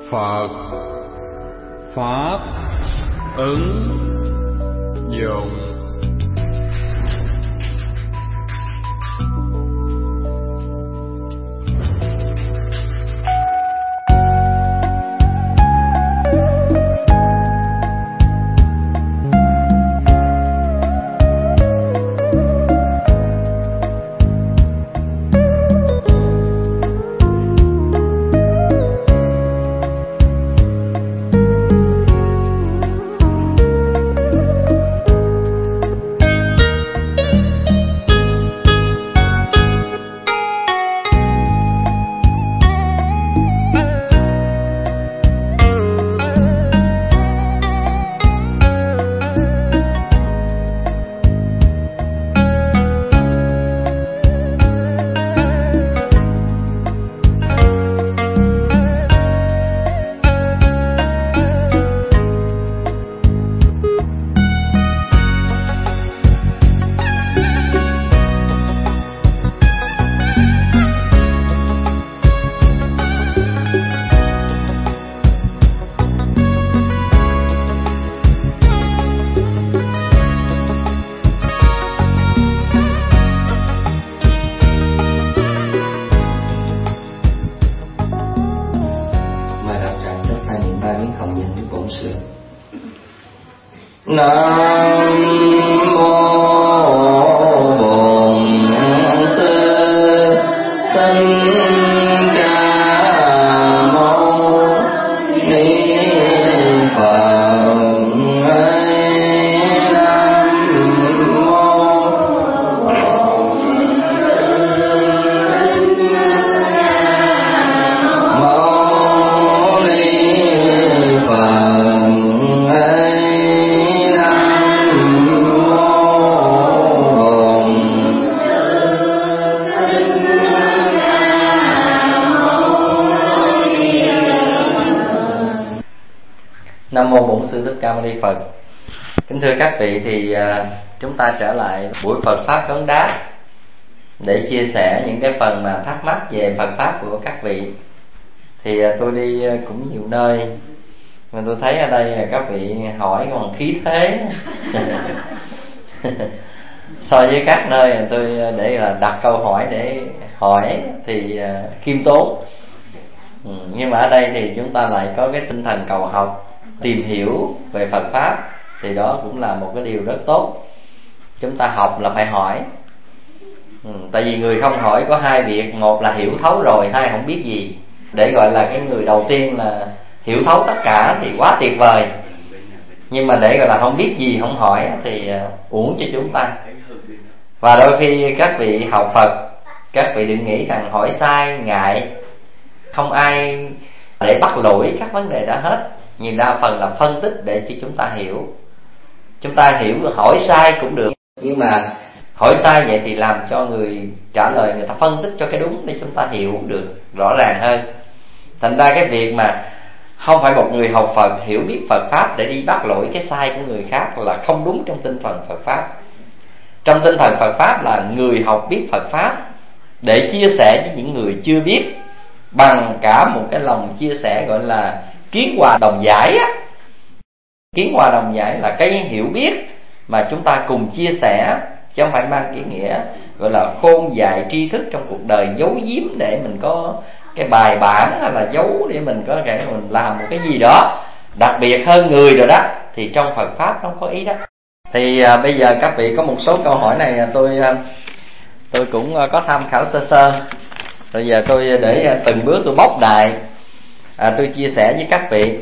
Phật Pháp ứng dụng. Nam mô Bổn Sư Thích Ca Mâu Ni Phật. Kính thưa các vị, thì chúng ta trở lại buổi Phật Pháp vấn đáp để chia sẻ những cái phần mà thắc mắc về Phật Pháp của các vị. Thì tôi đi cũng nhiều nơi, mà tôi thấy ở đây các vị hỏi còn khí thế so với các nơi tôi để là đặt câu hỏi để hỏi thì khiêm tốn. Nhưng mà ở đây thì chúng ta lại có cái tinh thần cầu học, tìm hiểu về Phật Pháp, thì đó cũng là một cái điều rất tốt. Chúng ta học là phải hỏi. Tại vì người không hỏi có hai việc: một là hiểu thấu rồi, hai không biết gì. Để gọi là cái người đầu tiên là hiểu thấu tất cả thì quá tuyệt vời. Nhưng mà để gọi là không biết gì, không hỏi thì uổng cho chúng ta. Và đôi khi các vị học Phật, các vị đừng nghĩ rằng hỏi sai ngại, không ai để bắt lỗi các vấn đề đó hết. Nhiều đa phần là phân tích để cho chúng ta hiểu. Chúng ta hiểu hỏi sai cũng được, nhưng mà hỏi sai vậy thì làm cho người trả lời người ta phân tích cho cái đúng để chúng ta hiểu được rõ ràng hơn. Thành ra cái việc mà không phải một người học Phật hiểu biết Phật Pháp để đi bắt lỗi cái sai của người khác là không đúng trong tinh thần Phật Pháp. Trong tinh thần Phật Pháp là người học biết Phật Pháp để chia sẻ với những người chưa biết, bằng cả một cái lòng chia sẻ gọi là kiến hòa đồng giải á. Kiến hòa đồng giải là cái hiểu biết mà chúng ta cùng chia sẻ, chứ không phải mang cái nghĩa gọi là khôn dại tri thức trong cuộc đời, giấu giếm để mình có cái bài bản, hay là giấu để mình có thể mình làm một cái gì đó đặc biệt hơn người rồi đó. Thì trong Phật Pháp nó không có ý đó. Thì bây giờ các vị có một số câu hỏi này tôi cũng có tham khảo sơ sơ. Bây giờ tôi để từng bước tôi bóc đại, tôi chia sẻ với các vị.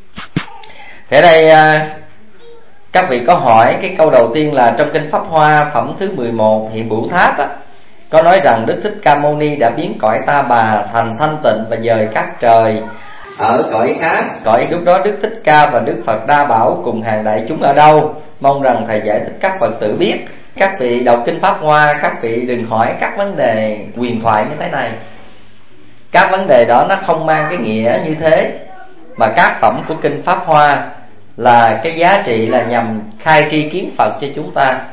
Thì ở đây các vị có hỏi cái câu đầu tiên là trong kinh Pháp Hoa phẩm thứ 11 Hiện Bửu Tháp á, có nói rằng Đức Thích Ca Mâu Ni đã biến cõi Ta Bà thành thanh tịnh và dời các trời ở cõi khác. Cõi lúc đó Đức Thích Ca và Đức Phật Đa Bảo cùng hàng đại chúng ở đâu? Mong rằng thầy giải thích các Phật tử biết. Các vị đọc kinh Pháp Hoa, các vị đừng hỏi các vấn đề huyền thoại như thế này. Các vấn đề đó nó không mang cái nghĩa như thế, mà các phẩm của kinh Pháp Hoa là cái giá trị là nhằm khai tri kiến Phật cho chúng ta.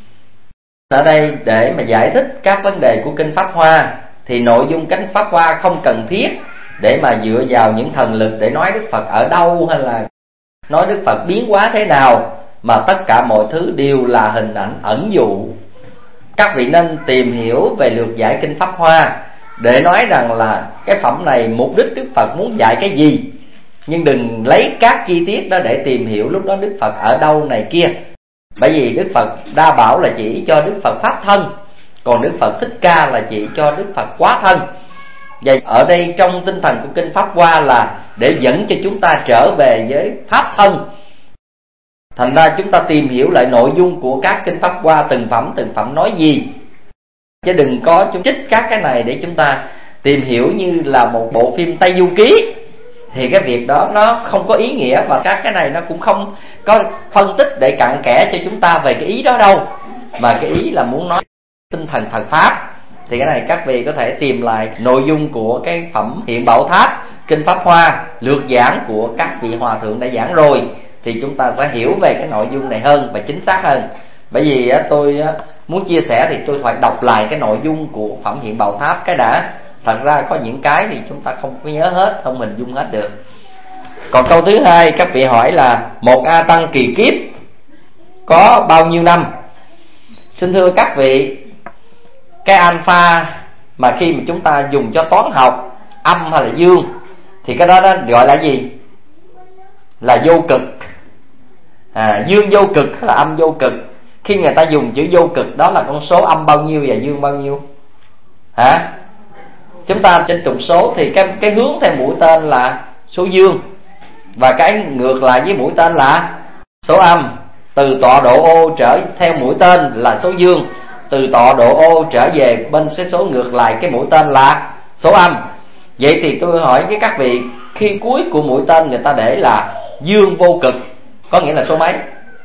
Ở đây để mà giải thích các vấn đề của kinh Pháp Hoa thì nội dung kinh Pháp Hoa không cần thiết để mà dựa vào những thần lực để nói Đức Phật ở đâu, hay là nói Đức Phật biến hóa thế nào, mà tất cả mọi thứ đều là hình ảnh ẩn dụ. Các vị nên tìm hiểu về lược giải Kinh Pháp Hoa để nói rằng là cái phẩm này mục đích Đức Phật muốn dạy cái gì, nhưng đừng lấy các chi tiết đó để tìm hiểu lúc đó Đức Phật ở đâu này kia. Bởi vì Đức Phật đa bảo là chỉ cho Đức Phật Pháp thân, còn Đức Phật Thích Ca là chỉ cho Đức Phật Quá thân. Và ở đây trong tinh thần của Kinh Pháp Hoa là để dẫn cho chúng ta trở về với Pháp thân. Thành ra chúng ta tìm hiểu lại nội dung của các Kinh Pháp Hoa, từng phẩm nói gì, chứ đừng có chúng trích các cái này để chúng ta tìm hiểu như là một bộ phim Tây Du Ký. Thì cái việc đó nó không có ý nghĩa, và các cái này nó cũng không có phân tích để cặn kẽ cho chúng ta về cái ý đó đâu, mà cái ý là muốn nói tinh thần Phật Pháp. Thì cái này các vị có thể tìm lại nội dung của cái phẩm Hiện Bảo Tháp, Kinh Pháp Hoa, lược giảng của các vị hòa thượng đã giảng rồi, thì chúng ta sẽ hiểu về cái nội dung này hơn và chính xác hơn. Bởi vì tôi muốn chia sẻ thì tôi phải đọc lại cái nội dung của phẩm Hiện Bảo Tháp cái đã. Thật ra có những cái thì chúng ta không có nhớ hết, không hình dung hết được. Còn câu thứ hai các vị hỏi là một A Tăng kỳ kiếp có bao nhiêu năm? Xin thưa các vị, cái alpha mà khi mà chúng ta dùng cho toán học, âm hay là dương, thì cái đó gọi là gì? Là vô cực. Dương vô cực hay là âm vô cực? Khi người ta dùng chữ vô cực đó là con số âm bao nhiêu và dương bao nhiêu? Chúng ta trên trục số thì cái hướng theo mũi tên là số dương, và cái ngược lại với mũi tên là số âm. Từ tọa độ ô trở theo mũi tên là số dương, từ tọa độ ô trở về bên số ngược lại cái mũi tên là số âm. Vậy thì tôi hỏi với các vị, khi cuối của mũi tên người ta để là dương vô cực, có nghĩa là số mấy?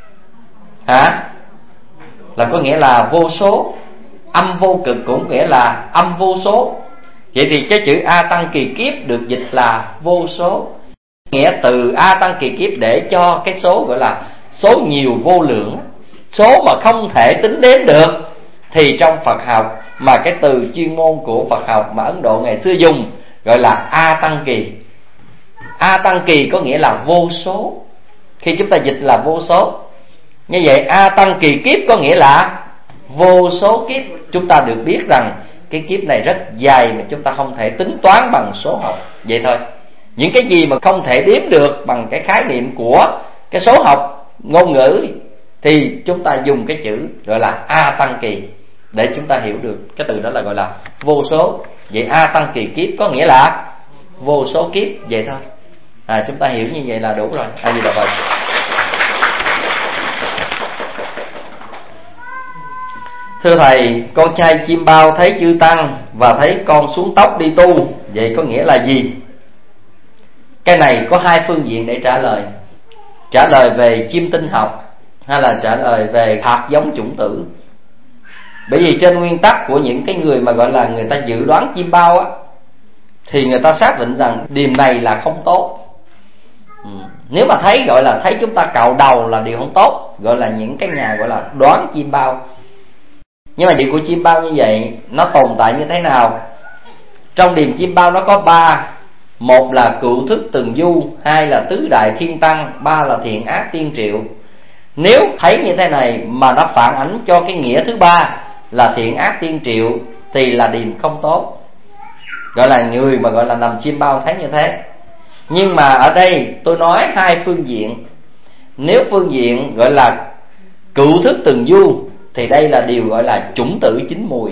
Là có nghĩa là vô số. Âm vô cực cũng nghĩa là âm vô số. Vậy thì cái chữ A Tăng kỳ kiếp được dịch là vô số. Nghĩa từ A Tăng kỳ kiếp để cho cái số gọi là số nhiều vô lượng, số mà không thể tính đếm được. Thì trong Phật học, mà cái từ chuyên môn của Phật học mà Ấn Độ ngày xưa dùng gọi là A Tăng kỳ. A Tăng kỳ có nghĩa là vô số. Khi chúng ta dịch là vô số. Như vậy A Tăng kỳ kiếp có nghĩa là vô số kiếp. Chúng ta được biết rằng cái kiếp này rất dài mà chúng ta không thể tính toán bằng số học. Vậy thôi. Những cái gì mà không thể đếm được bằng cái khái niệm của cái số học, ngôn ngữ, thì chúng ta dùng cái chữ gọi là A Tăng kỳ để chúng ta hiểu được cái từ đó là gọi là vô số. Vậy A Tăng kỳ kiếp có nghĩa là vô số kiếp. Vậy thôi. Chúng ta hiểu như vậy là đủ rồi. A Di Đà Phật. Thưa thầy, con trai chim bao thấy chư tăng và thấy con xuống tóc đi tu, vậy có nghĩa là gì? Cái này có hai phương diện để trả lời. Trả lời về chim tinh học hay là trả lời về hạt giống chủng tử. Bởi vì trên nguyên tắc của những cái người mà gọi là người ta dự đoán chim bao á, thì người ta xác định rằng điều này là không tốt. Nếu mà thấy gọi là thấy chúng ta cạo đầu là điều không tốt, gọi là những cái nhà gọi là đoán chim bao. Nhưng mà chuyện của chim bao như vậy nó tồn tại như thế nào? Trong điềm chim bao nó có ba. Một là cựu thức từng du, hai là tứ đại thiên tăng, ba là thiện ác tiên triệu. Nếu thấy như thế này mà nó phản ánh cho cái nghĩa thứ ba là thiện ác tiên triệu thì là điềm không tốt. Gọi là người mà gọi là nằm chim bao thấy như thế. Nhưng mà ở đây tôi nói hai phương diện. Nếu phương diện gọi là cựu thức từng du thì đây là điều gọi là chủng tử chín mùi.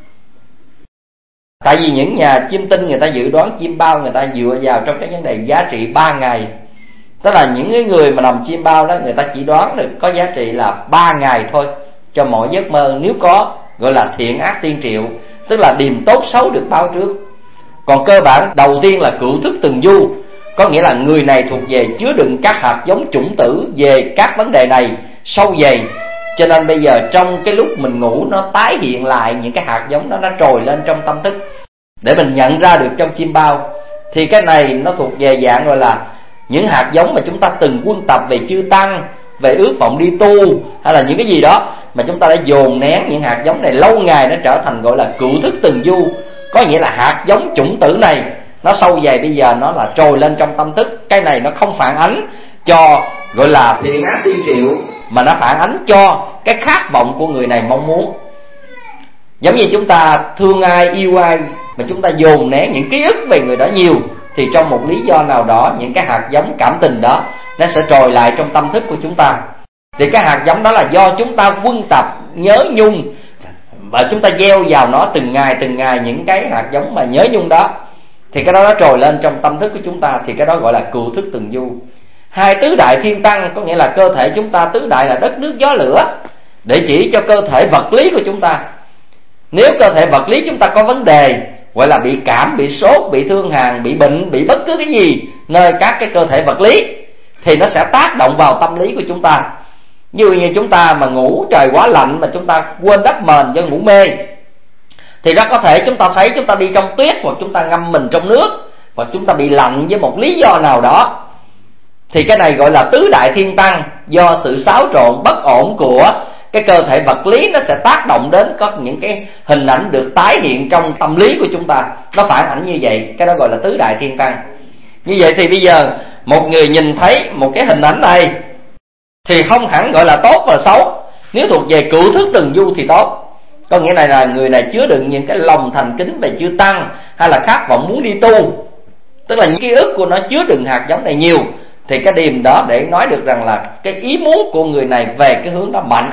Tại vì những nhà chiêm tinh người ta dự đoán chim bao, người ta dựa vào trong cái vấn đề giá trị 3 ngày. Tức là những cái người mà nằm chim bao đó, người ta chỉ đoán được có giá trị là 3 ngày thôi cho mỗi giấc mơ. Nếu có gọi là thiện ác tiên triệu, tức là điềm tốt xấu được báo trước. Còn cơ bản đầu tiên là cựu thức từng du, có nghĩa là người này thuộc về chứa đựng các hạt giống chủng tử về các vấn đề này sâu dày. Cho nên bây giờ trong cái lúc mình ngủ nó tái hiện lại những cái hạt giống đó, nó trồi lên trong tâm thức để mình nhận ra được trong chim bao. Thì cái này nó thuộc về dạng gọi là những hạt giống mà chúng ta từng quân tập về chư tăng, về ước vọng đi tu, hay là những cái gì đó mà chúng ta đã dồn nén những hạt giống này lâu ngày, nó trở thành gọi là cựu thức từng du. Có nghĩa là hạt giống chủng tử này nó sâu dày bây giờ nó là trồi lên trong tâm thức. Cái này nó không phản ánh cho gọi là thiện ác tiên triệu, mà nó phản ánh cho cái khát vọng của người này mong muốn. Giống như chúng ta thương ai, yêu ai mà chúng ta dồn nén những ký ức về người đó nhiều, thì trong một lý do nào đó những cái hạt giống cảm tình đó nó sẽ trồi lại trong tâm thức của chúng ta. Thì cái hạt giống đó là do chúng ta quân tập nhớ nhung, và chúng ta gieo vào nó từng ngày những cái hạt giống mà nhớ nhung đó, thì cái đó nó trồi lên trong tâm thức của chúng ta. Thì cái đó gọi là cựu thức từng du. Hai tứ đại thiên tăng có nghĩa là cơ thể chúng ta, tứ đại là đất nước gió lửa, để chỉ cho cơ thể vật lý của chúng ta. Nếu cơ thể vật lý chúng ta có vấn đề, gọi là bị cảm, bị sốt, bị thương hàn, bị bệnh, bị bất cứ cái gì nơi các cái cơ thể vật lý, thì nó sẽ tác động vào tâm lý của chúng ta. Như chúng ta mà ngủ trời quá lạnh mà chúng ta quên đắp mền do ngủ mê, thì rất có thể chúng ta thấy chúng ta đi trong tuyết, hoặc chúng ta ngâm mình trong nước, hoặc chúng ta bị lạnh với một lý do nào đó. Thì cái này gọi là tứ đại thiên tăng, do sự xáo trộn bất ổn của cái cơ thể vật lý nó sẽ tác động đến có những cái hình ảnh được tái hiện trong tâm lý của chúng ta, nó phản ảnh như vậy. Cái đó gọi là tứ đại thiên tăng. Như vậy thì bây giờ một người nhìn thấy một cái hình ảnh này thì không hẳn gọi là tốt và xấu. Nếu thuộc về cựu thức từng du thì tốt, có nghĩa này là người này chứa đựng những cái lòng thành kính về chư tăng, hay là khát vọng muốn đi tu, tức là những ký ức của nó chứa đựng hạt giống này nhiều, thì cái điểm đó để nói được rằng là cái ý muốn của người này về cái hướng đó mạnh.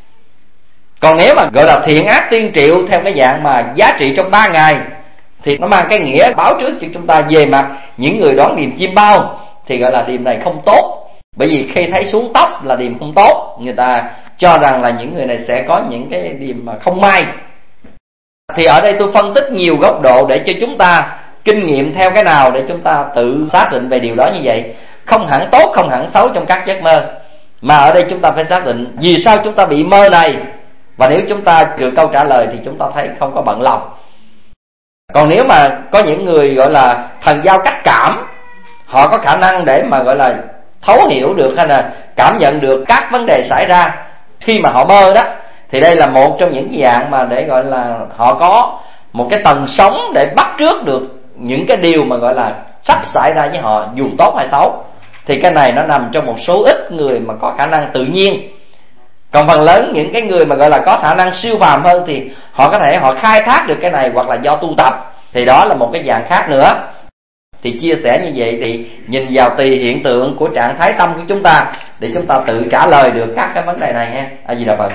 Còn nếu mà gọi là thiện ác tiên triệu theo cái dạng mà giá trị trong 3 ngày, thì nó mang cái nghĩa báo trước cho chúng ta về mặt những người đón điềm chim bao, thì gọi là điềm này không tốt. Bởi vì khi thấy xuống tóc là điềm không tốt, người ta cho rằng là những người này sẽ có những cái điềm mà không may. Thì ở đây tôi phân tích nhiều góc độ để cho chúng ta kinh nghiệm theo cái nào để chúng ta tự xác định về điều đó như vậy. Không hẳn tốt, không hẳn xấu trong các giấc mơ, mà ở đây chúng ta phải xác định vì sao chúng ta bị mơ này. Và nếu chúng ta được câu trả lời thì chúng ta thấy không có bận lòng. Còn nếu mà có những người gọi là thần giao cách cảm, họ có khả năng để mà gọi là thấu hiểu được hay là cảm nhận được các vấn đề xảy ra khi mà họ mơ đó, thì đây là một trong những dạng mà để gọi là họ có một cái tầng sống để bắt trước được những cái điều mà gọi là sắp xảy ra với họ, dù tốt hay xấu. Thì cái này nó nằm trong một số ít người mà có khả năng tự nhiên. Còn phần lớn những cái người mà gọi là có khả năng siêu phàm hơn thì họ có thể họ khai thác được cái này, hoặc là do tu tập, thì đó là một cái dạng khác nữa. Thì chia sẻ như vậy thì nhìn vào tùy hiện tượng của trạng thái tâm của chúng ta để chúng ta tự trả lời được các cái vấn đề này ha. A Di Đà Phật.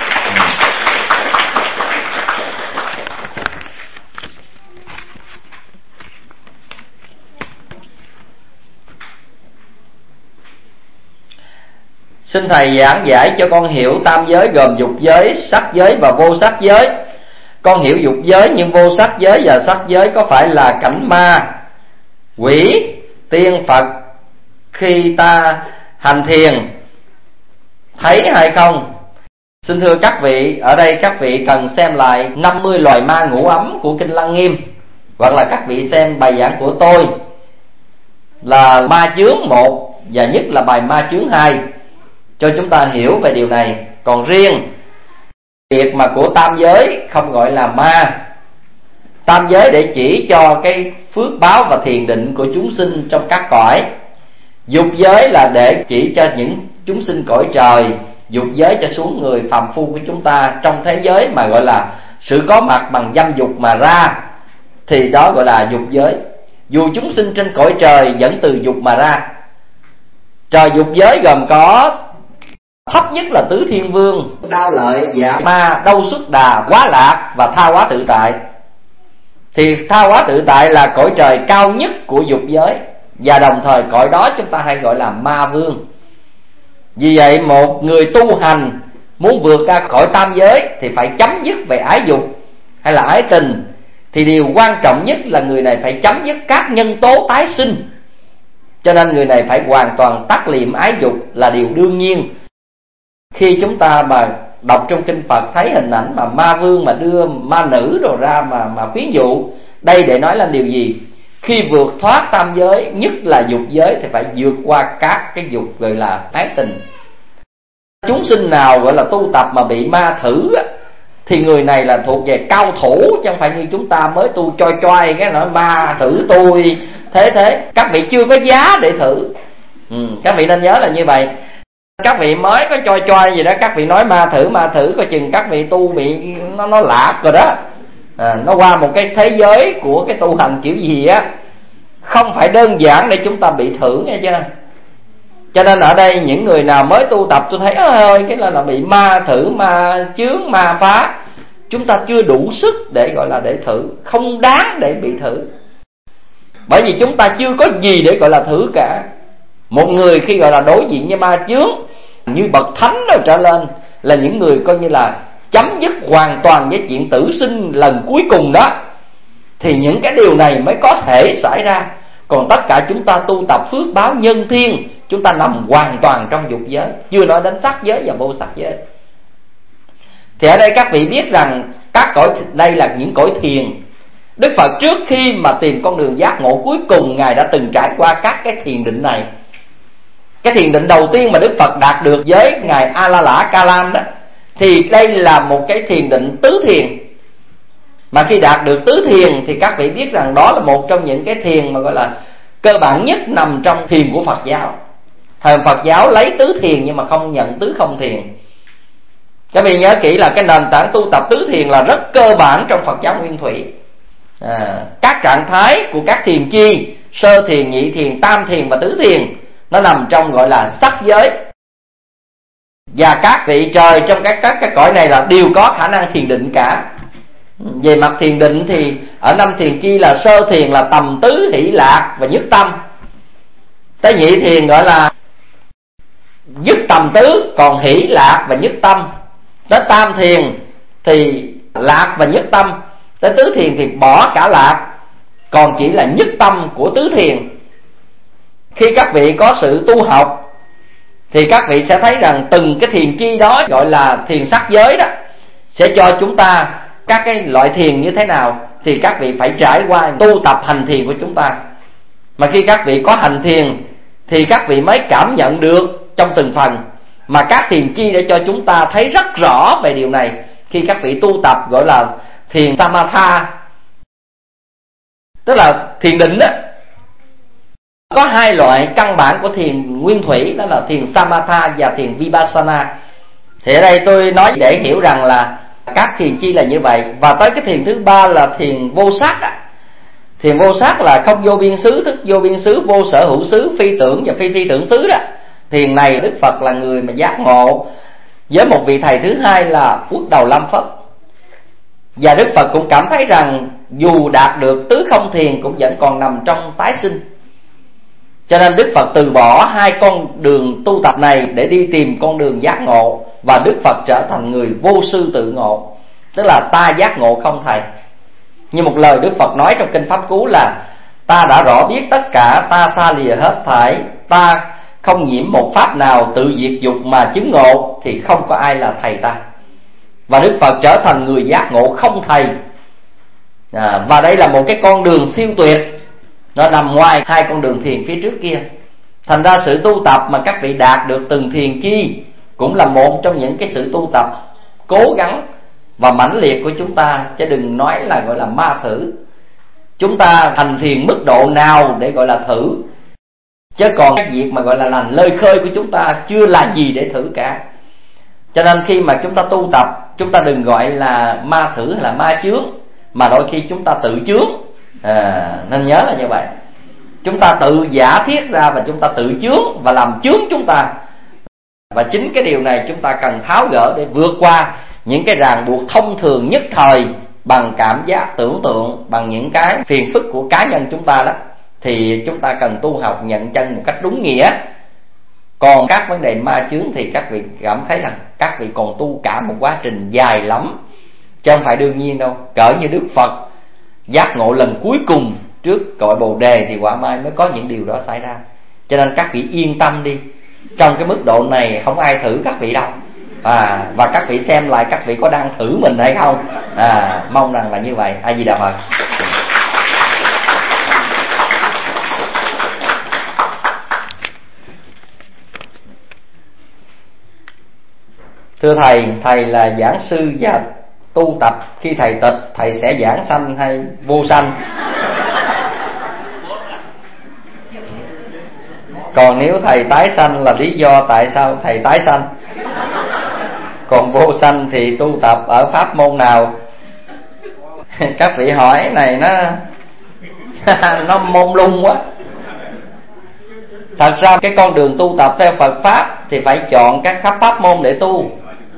Xin Thầy giảng giải cho con hiểu tam giới gồm dục giới, sắc giới và vô sắc giới. Con hiểu dục giới nhưng vô sắc giới và sắc giới có phải là cảnh ma, quỷ, tiên, Phật khi ta hành thiền thấy hay không? Xin thưa các vị, ở đây các vị cần xem lại 50 loài ma ngũ ấm của Kinh Lăng Nghiêm, hoặc là các vị xem bài giảng của tôi là ma chướng 1 và nhất là bài ma chướng 2 cho chúng ta hiểu về điều này. Còn riêng việc mà của tam giới không gọi là ma. Tam giới để chỉ cho cái phước báo và thiền định của chúng sinh trong các cõi. Dục giới là để chỉ cho những chúng sinh cõi trời. Dục giới cho xuống người phàm phu của chúng ta trong thế giới mà gọi là sự có mặt bằng dâm dục mà ra, thì đó gọi là dục giới. Dù chúng sinh trên cõi trời vẫn từ dục mà ra. Trời dục giới gồm có thấp nhất là tứ thiên vương, đao lợi, dạ ma, đâu xuất đà, quá lạc và tha hóa tự tại. Thì tha hóa tự tại là cõi trời cao nhất của dục giới, và đồng thời cõi đó chúng ta hay gọi là ma vương. Vì vậy một người tu hành muốn vượt ra khỏi tam giới thì phải chấm dứt về ái dục hay là ái tình. Thì điều quan trọng nhất là người này phải chấm dứt các nhân tố tái sinh. Cho nên người này phải hoàn toàn tắt liệm ái dục là điều đương nhiên. Khi chúng ta mà đọc trong kinh Phật thấy hình ảnh mà ma vương mà đưa ma nữ rồi ra mà khuyến dụ, đây để nói lên điều gì? Khi vượt thoát tam giới, nhất là dục giới, thì phải vượt qua các cái dục gọi là ái tình. Chúng sinh nào gọi là tu tập mà bị ma thử thì người này là thuộc về cao thủ, chứ không phải như chúng ta mới tu choi choi cái nói ma thử tôi thế. Các vị chưa có giá để thử. Các vị nên nhớ là như vậy. Các vị mới có choi choi gì đó, các vị nói ma thử coi chừng các vị tu bị nó lạc rồi đó. Nó qua một cái thế giới của cái tu hành kiểu gì á, không phải đơn giản để chúng ta bị thử, nghe chưa? Cho nên ở đây những người nào mới tu tập, tôi thấy ơi cái là bị ma thử, ma chướng, ma phá. Chúng ta chưa đủ sức để gọi là để thử, không đáng để bị thử. Bởi vì chúng ta chưa có gì để gọi là thử cả. Một người khi gọi là đối diện với ma chướng như bậc thánh đâu trở lên, là những người coi như là chấm dứt hoàn toàn với chuyện tử sinh lần cuối cùng đó, thì những cái điều này mới có thể xảy ra. Còn tất cả chúng ta tu tập phước báo nhân thiên, chúng ta nằm hoàn toàn trong dục giới, chưa nói đến sắc giới và vô sắc giới. Thì ở đây các vị biết rằng các cõi đây là những cõi thiền. Đức Phật trước khi mà tìm con đường giác ngộ cuối cùng, Ngài đã từng trải qua các cái thiền định này. Cái thiền định đầu tiên mà Đức Phật đạt được với Ngài A La Lã Ca Lam đó, thì đây là một cái thiền định tứ thiền. Mà khi đạt được tứ thiền thì các vị biết rằng đó là một trong những cái thiền mà gọi là cơ bản nhất nằm trong thiền của Phật giáo. Thời Phật giáo lấy tứ thiền nhưng mà không nhận tứ không thiền. Các vị nhớ kỹ là cái nền tảng tu tập tứ thiền là rất cơ bản trong Phật giáo Nguyên Thủy. Các trạng thái của các thiền chi, sơ thiền, nhị thiền, tam thiền và tứ thiền, nó nằm trong gọi là sắc giới. Và các vị trời trong các cái cõi này là đều có khả năng thiền định cả. Về mặt thiền định thì ở năm thiền chi là sơ thiền là tầm tứ, hỷ lạc và nhất tâm. Tới nhị thiền gọi là dứt tầm tứ, còn hỷ lạc và nhất tâm. Tới tam thiền thì lạc và nhất tâm. Tới tứ thiền thì bỏ cả lạc, còn chỉ là nhất tâm của tứ thiền. Khi các vị có sự tu học thì các vị sẽ thấy rằng từng cái thiền chi đó, gọi là thiền sắc giới đó, sẽ cho chúng ta các cái loại thiền như thế nào. Thì các vị phải trải qua tu tập hành thiền của chúng ta. Mà khi các vị có hành thiền thì các vị mới cảm nhận được trong từng phần. Mà các thiền chi để cho chúng ta thấy rất rõ về điều này khi các vị tu tập gọi là thiền Samatha, tức là thiền định đó. Có hai loại căn bản của thiền nguyên thủy, đó là thiền Samatha và thiền Vipassana. Thì ở đây tôi nói để hiểu rằng là các thiền chi là như vậy. Và tới cái thiền thứ ba là thiền vô sắc á. Thiền vô sắc là không vô biên xứ, thức vô biên xứ, vô sở hữu xứ, phi tưởng và phi tưởng xứ đó. Thiền này Đức Phật là người mà giác ngộ với một vị thầy thứ hai là Uất Đầu Lâm Phất. Và Đức Phật cũng cảm thấy rằng dù đạt được tứ không thiền cũng vẫn còn nằm trong tái sinh. Cho nên Đức Phật từ bỏ hai con đường tu tập này để đi tìm con đường giác ngộ. Và Đức Phật trở thành người vô sư tự ngộ, tức là ta giác ngộ không thầy. Như một lời Đức Phật nói trong Kinh Pháp Cú là: ta đã rõ biết tất cả, ta xa lìa hết thảy, ta không nhiễm một pháp nào, tự diệt dục mà chứng ngộ, thì không có ai là thầy ta. Và Đức Phật trở thành người giác ngộ không thầy. Và đây là một cái con đường siêu tuyệt, nó nằm ngoài hai con đường thiền phía trước kia. Thành ra sự tu tập mà các vị đạt được từng thiền chi cũng là một trong những cái sự tu tập cố gắng và mãnh liệt của chúng ta, chứ đừng nói là gọi là ma thử. Chúng ta thành thiền mức độ nào để gọi là thử, chứ còn cái việc mà gọi là lành lơi khơi của chúng ta chưa là gì để thử cả. Cho nên khi mà chúng ta tu tập, chúng ta đừng gọi là ma thử hay là ma chướng, mà đôi khi chúng ta tự chướng. Nên nhớ là như vậy. Chúng ta tự giả thiết ra và chúng ta tự chướng và làm chướng chúng ta. Và chính cái điều này chúng ta cần tháo gỡ để vượt qua những cái ràng buộc thông thường nhất thời bằng cảm giác tưởng tượng, bằng những cái phiền phức của cá nhân chúng ta đó. Thì chúng ta cần tu học nhận chân một cách đúng nghĩa. Còn các vấn đề ma chướng thì các vị cảm thấy rằng các vị còn tu cả một quá trình dài lắm, chứ không phải đương nhiên đâu. Cỡ như Đức Phật giác ngộ lần cuối cùng trước cội Bồ Đề thì quả mai mới có những điều đó xảy ra. Cho nên các vị yên tâm đi, trong cái mức độ này không ai thử các vị đâu. Và các vị xem lại các vị có đang thử mình hay không. Mong rằng là như vậy. A Di Đà Phật. Thưa thầy, thầy là giảng sư và tu tập khi thầy tịch, thầy sẽ giảng sanh hay vô sanh? Còn nếu thầy tái sanh là lý do tại sao thầy tái sanh? Còn vô sanh thì tu tập ở pháp môn nào? Các vị hỏi này nó mông lung quá. Thật ra cái con đường tu tập theo Phật Pháp thì phải chọn các pháp môn để tu.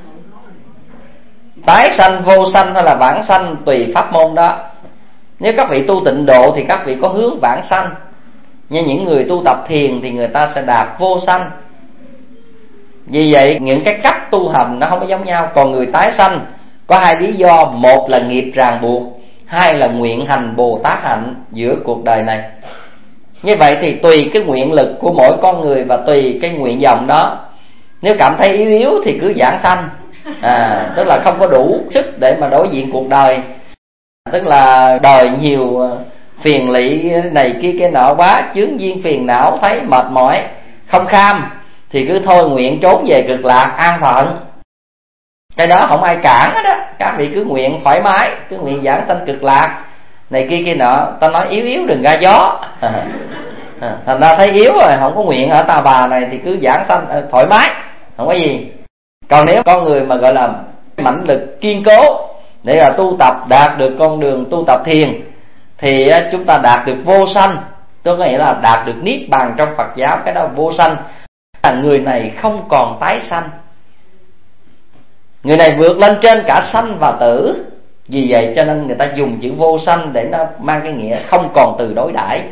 Tái sanh, vô sanh hay là vãng sanh tùy pháp môn đó. Nếu các vị tu tịnh độ thì các vị có hướng vãng sanh. Nhưng những người tu tập thiền thì người ta sẽ đạt vô sanh. Vì vậy những cái cách tu hành nó không có giống nhau. Còn người tái sanh có hai lý do. Một là nghiệp ràng buộc, hai là nguyện hành Bồ Tát hạnh giữa cuộc đời này. Như vậy thì tùy cái nguyện lực của mỗi con người và tùy cái nguyện vọng đó. Nếu cảm thấy yếu thì cứ giảng sanh, tức là không có đủ sức để mà đối diện cuộc đời. Tức là đời nhiều phiền lụy này kia cái nọ quá, chướng duyên phiền não, thấy mệt mỏi không kham thì cứ thôi nguyện trốn về cực lạc an phận. Cái đó không ai cản hết đó. Các vị cứ nguyện thoải mái, cứ nguyện giảng sanh cực lạc này kia kia nọ. Ta nói yếu đừng ra gió. Thành ra thấy yếu rồi không có nguyện ở Ta Bà này thì cứ giảng sanh thoải mái, không có gì. Còn nếu con người mà gọi là mãnh lực kiên cố để là tu tập đạt được con đường tu tập thiền thì chúng ta đạt được vô sanh, tức có nghĩa là đạt được niết bàn trong Phật giáo. Cái đó vô sanh là người này không còn tái sanh, người này vượt lên trên cả sanh và tử. Vì vậy cho nên người ta dùng chữ vô sanh để nó mang cái nghĩa không còn từ đối đãi.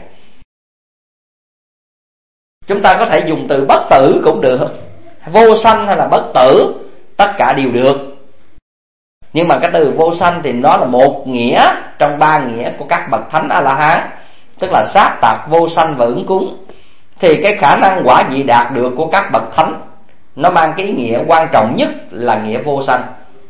Chúng ta có thể dùng từ bất tử cũng được, vô sanh hay là bất tử tất cả đều được. Nhưng mà cái từ vô sanh thì nó là một nghĩa trong ba nghĩa của các bậc thánh A-la-hán, tức là sát tạc, vô sanh và ứng cúng. Thì cái khả năng quả vị đạt được của các bậc thánh nó mang cái ý nghĩa quan trọng nhất là nghĩa vô sanh.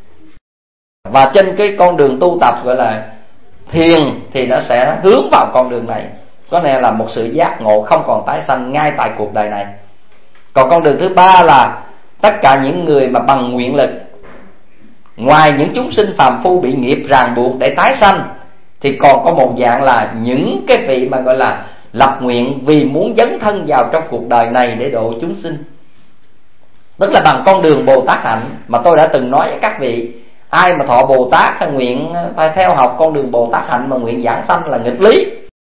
Và trên cái con đường tu tập gọi là thiền thì nó sẽ hướng vào con đường này, có nghĩa là một sự giác ngộ không còn tái sanh ngay tại cuộc đời này. Còn con đường thứ ba là tất cả những người mà bằng nguyện lực, ngoài những chúng sinh phàm phu bị nghiệp ràng buộc để tái sanh, thì còn có một dạng là những cái vị mà gọi là lập nguyện vì muốn dấn thân vào trong cuộc đời này để độ chúng sinh. Tức là bằng con đường Bồ Tát hạnh mà tôi đã từng nói với các vị, ai mà thọ Bồ Tát hay nguyện phải theo học con đường Bồ Tát hạnh mà nguyện giảng sanh là nghịch lý.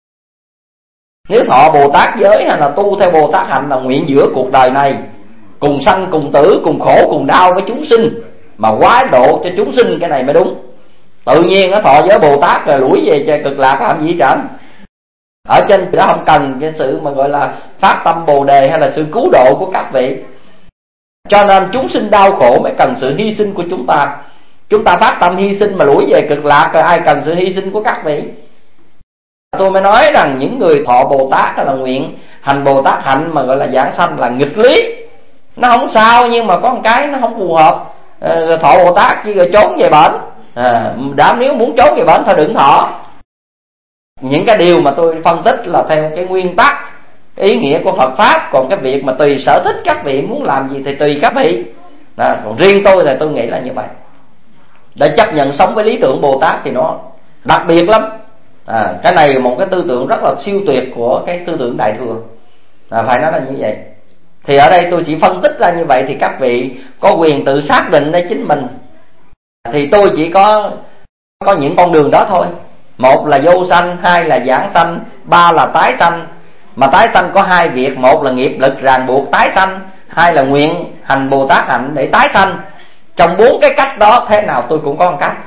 Nếu thọ Bồ Tát giới hay là tu theo Bồ Tát hạnh là nguyện giữa cuộc đời này cùng sanh cùng tử, cùng khổ cùng đau với chúng sinh, mà quá độ cho chúng sinh, cái này mới đúng. Tự nhiên nó thọ giới Bồ Tát rồi lủi về trời cực lạc làm gì trơn. Ở trên đó không cần cái sự mà gọi là phát tâm Bồ Đề hay là sự cứu độ của các vị. Cho nên chúng sinh đau khổ mới cần sự hy sinh của chúng ta. Chúng ta phát tâm hy sinh mà lủi về cực lạc rồi ai cần sự hy sinh của các vị. Tôi mới nói rằng những người thọ Bồ Tát hay là nguyện hành Bồ Tát hạnh mà gọi là giảng sanh là nghịch lý. Nó không sao, nhưng mà có một cái nó không phù hợp. Thọ Bồ Tát chỉ rồi trốn về bển. Đã nếu muốn trốn về bển thôi đừng thọ. Những cái điều mà tôi phân tích là theo cái nguyên tắc, cái ý nghĩa của Phật Pháp. Còn cái việc mà tùy sở thích các vị muốn làm gì thì tùy các vị. Còn riêng tôi thì tôi nghĩ là như vậy. Để chấp nhận sống với lý tưởng Bồ Tát thì nó đặc biệt lắm. Cái này là một cái tư tưởng rất là siêu tuyệt của cái tư tưởng Đại Thừa. Phải nói là như vậy. Thì ở đây tôi chỉ phân tích ra như vậy thì các vị có quyền tự xác định để chính mình. Thì tôi chỉ có những con đường đó thôi. Một là vô sanh, hai là giảng sanh, ba là tái sanh. Mà tái sanh có hai việc, một là nghiệp lực ràng buộc tái sanh, hai là nguyện hành Bồ Tát hạnh để tái sanh. Trong bốn cái cách đó thế nào tôi cũng có một cách.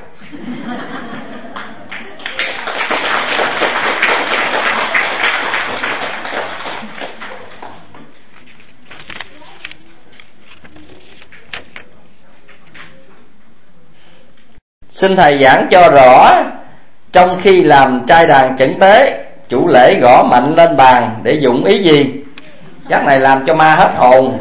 Xin thầy giảng cho rõ, trong khi làm trai đàn chẩn tế, chủ lễ gõ mạnh lên bàn để dụng ý gì? Chắc này làm cho ma hết hồn.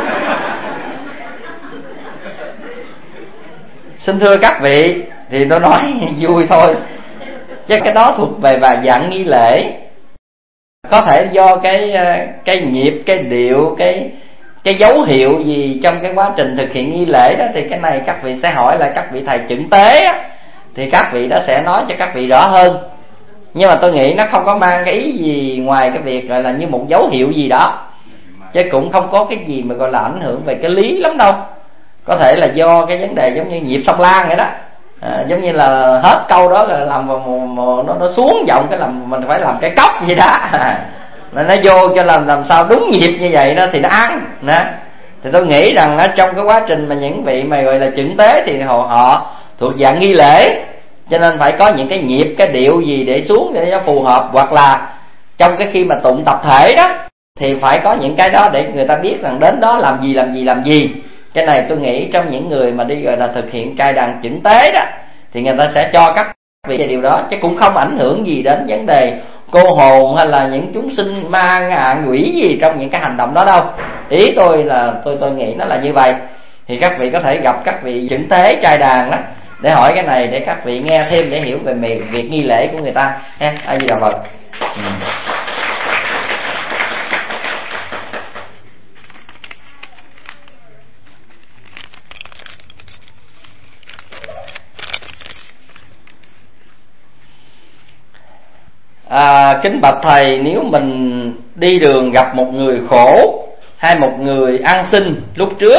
Xin thưa các vị, thì tôi nói vui thôi, chứ cái đó thuộc về vài dạng nghi lễ. Có thể do cái nhịp, cái điệu, cái dấu hiệu gì trong cái quá trình thực hiện nghi lễ đó, thì cái này các vị sẽ hỏi là các vị thầy chưởng tế á, thì các vị đó sẽ nói cho các vị rõ hơn. Nhưng mà tôi nghĩ nó không có mang cái ý gì ngoài cái việc gọi là như một dấu hiệu gì đó, chứ cũng không có cái gì mà gọi là ảnh hưởng về cái lý lắm đâu. Có thể là do cái vấn đề giống như nhịp sông Lan vậy đó, giống như là hết câu đó là làm nó xuống giọng, cái làm mình phải làm cái cốc vậy đó nó vô cho làm sao đúng nhịp như vậy đó thì nó ăn nè. Thì tôi nghĩ rằng ở trong cái quá trình mà những vị mà gọi là chưởng tế thì họ thuộc dạng nghi lễ, cho nên phải có những cái nhịp, cái điệu gì để xuống để nó phù hợp. Hoặc là trong cái khi mà tụng tập thể đó thì phải có những cái đó để người ta biết rằng đến đó làm gì. Cái này tôi nghĩ trong những người mà đi gọi là thực hiện cai đàn chưởng tế đó thì người ta sẽ cho các vị về điều đó, chứ cũng không ảnh hưởng gì đến vấn đề cô hồn hay là những chúng sinh ma ngạ quỷ gì trong những cái hành động đó đâu. Ý tôi là tôi nghĩ nó là như vậy. Thì các vị có thể gặp các vị chưởng tế cai đàn đó để hỏi cái này, để các vị nghe thêm để hiểu về việc nghi lễ của người ta. A Di Đà Phật. Kính bạch thầy, nếu mình đi đường gặp một người khổ hay một người ăn xin lúc trước,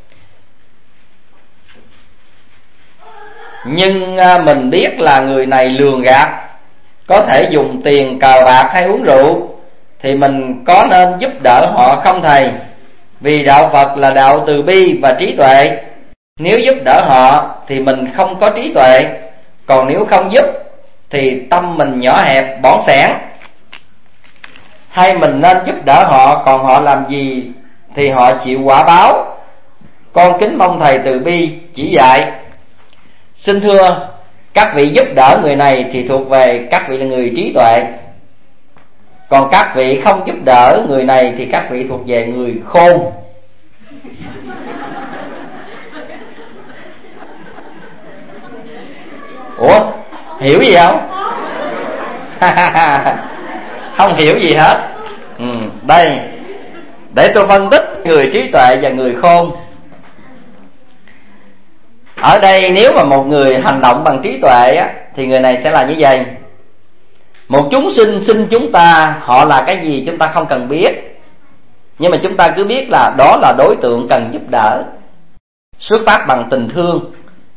nhưng mình biết là người này lường gạt, có thể dùng tiền cờ bạc hay uống rượu, thì mình có nên giúp đỡ họ không thầy? Vì đạo Phật là đạo từ bi và trí tuệ, nếu giúp đỡ họ thì mình không có trí tuệ, còn nếu không giúp thì tâm mình nhỏ hẹp bỏng sẻn. Hay mình nên giúp đỡ họ, còn họ làm gì thì họ chịu quả báo? Con kính mong thầy từ bi chỉ dạy. Xin thưa, các vị giúp đỡ người này thì thuộc về các vị là người trí tuệ, còn các vị không giúp đỡ người này thì các vị thuộc về người khôn. Ủa, hiểu gì không? Không hiểu gì hết. Đây, để tôi phân tích người trí tuệ và người khôn. Ở đây nếu mà một người hành động bằng trí tuệ á, thì người này sẽ là như vậy. Một chúng sinh xin chúng ta, họ là cái gì chúng ta không cần biết, nhưng mà chúng ta cứ biết là đó là đối tượng cần giúp đỡ, xuất phát bằng tình thương.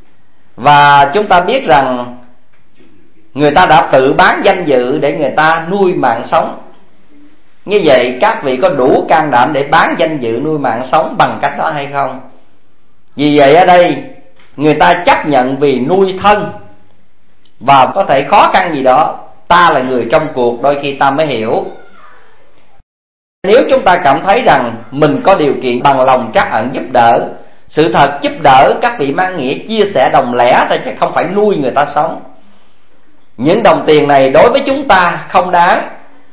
Và chúng ta biết rằng người ta đã tự bán danh dự để người ta nuôi mạng sống. Như vậy các vị có đủ can đảm để bán danh dự nuôi mạng sống bằng cách đó hay không? Vì vậy ở đây người ta chấp nhận vì nuôi thân, và có thể khó khăn gì đó, ta là người trong cuộc, đôi khi ta mới hiểu. Nếu chúng ta cảm thấy rằng mình có điều kiện bằng lòng trắc ẩn giúp đỡ, sự thật giúp đỡ các vị mang nghĩa chia sẻ đồng lẻ thôi, chứ không phải nuôi người ta sống. Những đồng tiền này đối với chúng ta không đáng.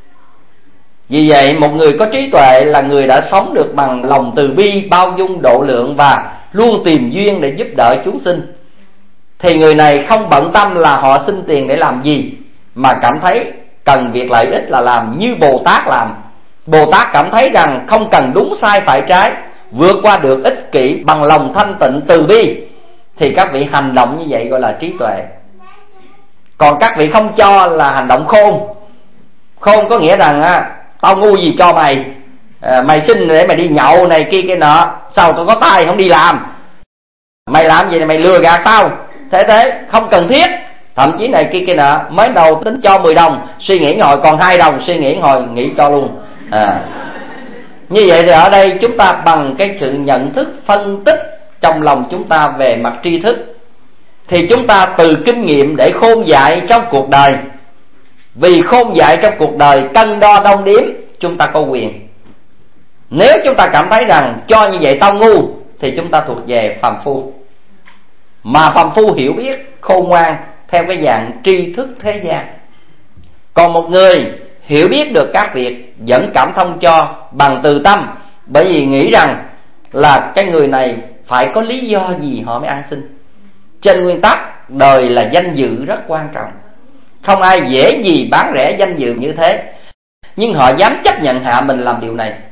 Vì vậy một người có trí tuệ là người đã sống được bằng lòng từ bi, bao dung, độ lượng và luôn tìm duyên để giúp đỡ chúng sinh. Thì người này không bận tâm là họ xin tiền để làm gì, mà cảm thấy cần việc lợi ích là làm như Bồ Tát làm. Bồ Tát cảm thấy rằng không cần đúng sai phải trái, vượt qua được ích kỷ bằng lòng thanh tịnh từ bi, thì các vị hành động như vậy gọi là trí tuệ. Còn các vị không cho là hành động khôn. Khôn có nghĩa rằng tao ngu gì cho mày, mày xin để mày đi nhậu này kia kia nọ, sao tao có tay không đi làm, mày làm gì này, mày lừa gạt tao, thế không cần thiết. Thậm chí này kia kia nọ, mới đầu tính cho 10 đồng, suy nghĩ hồi còn 2 đồng, suy nghĩ hồi nghĩ cho luôn. Như vậy thì ở đây chúng ta bằng cái sự nhận thức, phân tích trong lòng chúng ta về mặt tri thức, thì chúng ta từ kinh nghiệm để khôn dại trong cuộc đời. Vì khôn dại trong cuộc đời cân đo đong đếm, chúng ta có quyền. Nếu chúng ta cảm thấy rằng cho như vậy tao ngu, thì chúng ta thuộc về phàm phu. Mà phàm phu hiểu biết, khôn ngoan theo cái dạng tri thức thế gian. Còn một người hiểu biết được các việc, vẫn cảm thông cho bằng từ tâm, bởi vì nghĩ rằng là cái người này phải có lý do gì họ mới ăn xin. Trên nguyên tắc đời là danh dự rất quan trọng, không ai dễ gì bán rẻ danh dự như thế, nhưng họ dám chấp nhận hạ mình làm điều này.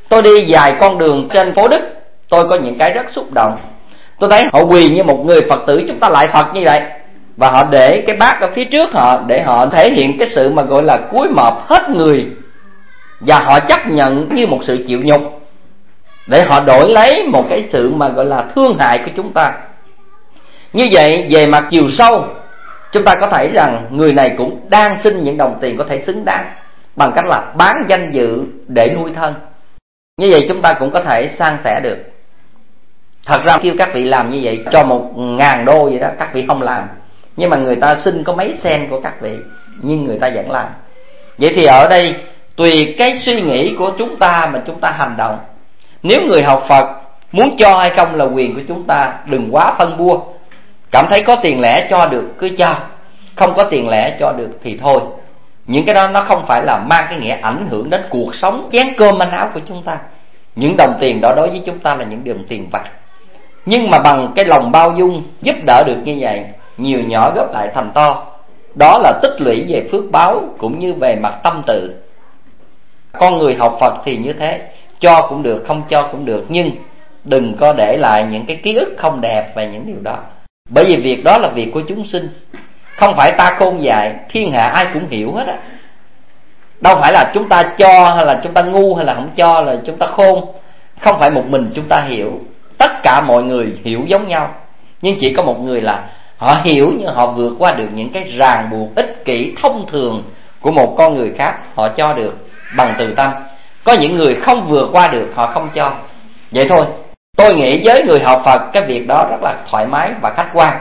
Tôi đi dài con đường trên phố Đức, tôi có những cái rất xúc động. Tôi thấy họ quỳ như một người Phật tử chúng ta lại Phật như vậy, và họ để cái bát ở phía trước họ, để họ thể hiện cái sự mà gọi là cúi mọp hết người, và họ chấp nhận như một sự chịu nhục, để họ đổi lấy một cái sự mà gọi là thương hại của chúng ta. Như vậy về mặt chiều sâu, chúng ta có thể rằng người này cũng đang xin những đồng tiền có thể xứng đáng, bằng cách là bán danh dự để nuôi thân. Như vậy chúng ta cũng có thể san sẻ được. Thật ra kêu các vị làm như vậy cho 1.000 đô vậy đó, các vị không làm. Nhưng mà người ta xin có mấy sen của các vị, nhưng người ta vẫn làm. Vậy thì ở đây tùy cái suy nghĩ của chúng ta mà chúng ta hành động. Nếu người học Phật muốn cho hay không là quyền của chúng ta, đừng quá phân bua. Cảm thấy có tiền lẻ cho được cứ cho, không có tiền lẻ cho được thì thôi. Những cái đó nó không phải là mang cái nghĩa ảnh hưởng đến cuộc sống chén cơm manh áo của chúng ta. Những đồng tiền đó đối với chúng ta là những đồng tiền vặt. Nhưng mà bằng cái lòng bao dung giúp đỡ được như vậy, nhiều nhỏ góp lại thành to. Đó là tích lũy về phước báo cũng như về mặt tâm tự. Con người học Phật thì như thế, cho cũng được, không cho cũng được, nhưng đừng có để lại những cái ký ức không đẹp về những điều đó. Bởi vì việc đó là việc của chúng sinh, không phải ta khôn dại, thiên hạ ai cũng hiểu hết á. Đâu phải là chúng ta cho hay là chúng ta ngu hay là không cho là chúng ta khôn. Không phải một mình chúng ta hiểu, tất cả mọi người hiểu giống nhau. Nhưng chỉ có một người là họ hiểu, nhưng họ vượt qua được những cái ràng buộc ích kỷ thông thường của một con người khác, họ cho được bằng từ tâm. Có những người không vượt qua được, họ không cho. Vậy thôi, tôi nghĩ với người học Phật cái việc đó rất là thoải mái và khách quan.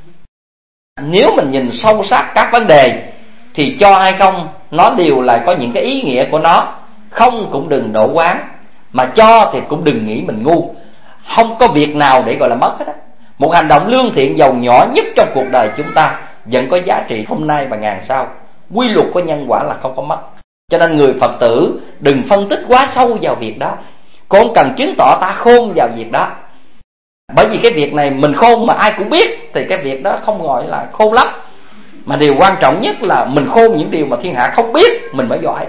Nếu mình nhìn sâu sắc các vấn đề thì cho hay không nó đều là có những cái ý nghĩa của nó. Không cũng đừng đổ quá, mà cho thì cũng đừng nghĩ mình ngu. Không có việc nào để gọi là mất hết á. Một hành động lương thiện giàu nhỏ nhất trong cuộc đời chúng ta vẫn có giá trị hôm nay và ngàn sau. Quy luật của nhân quả là không có mất. Cho nên người Phật tử đừng phân tích quá sâu vào việc đó. Con cần chứng tỏ ta khôn vào việc đó. Bởi vì cái việc này mình khôn mà ai cũng biết thì cái việc đó không gọi là khôn lắm. Mà điều quan trọng nhất là mình khôn những điều mà thiên hạ không biết, mình mới giỏi.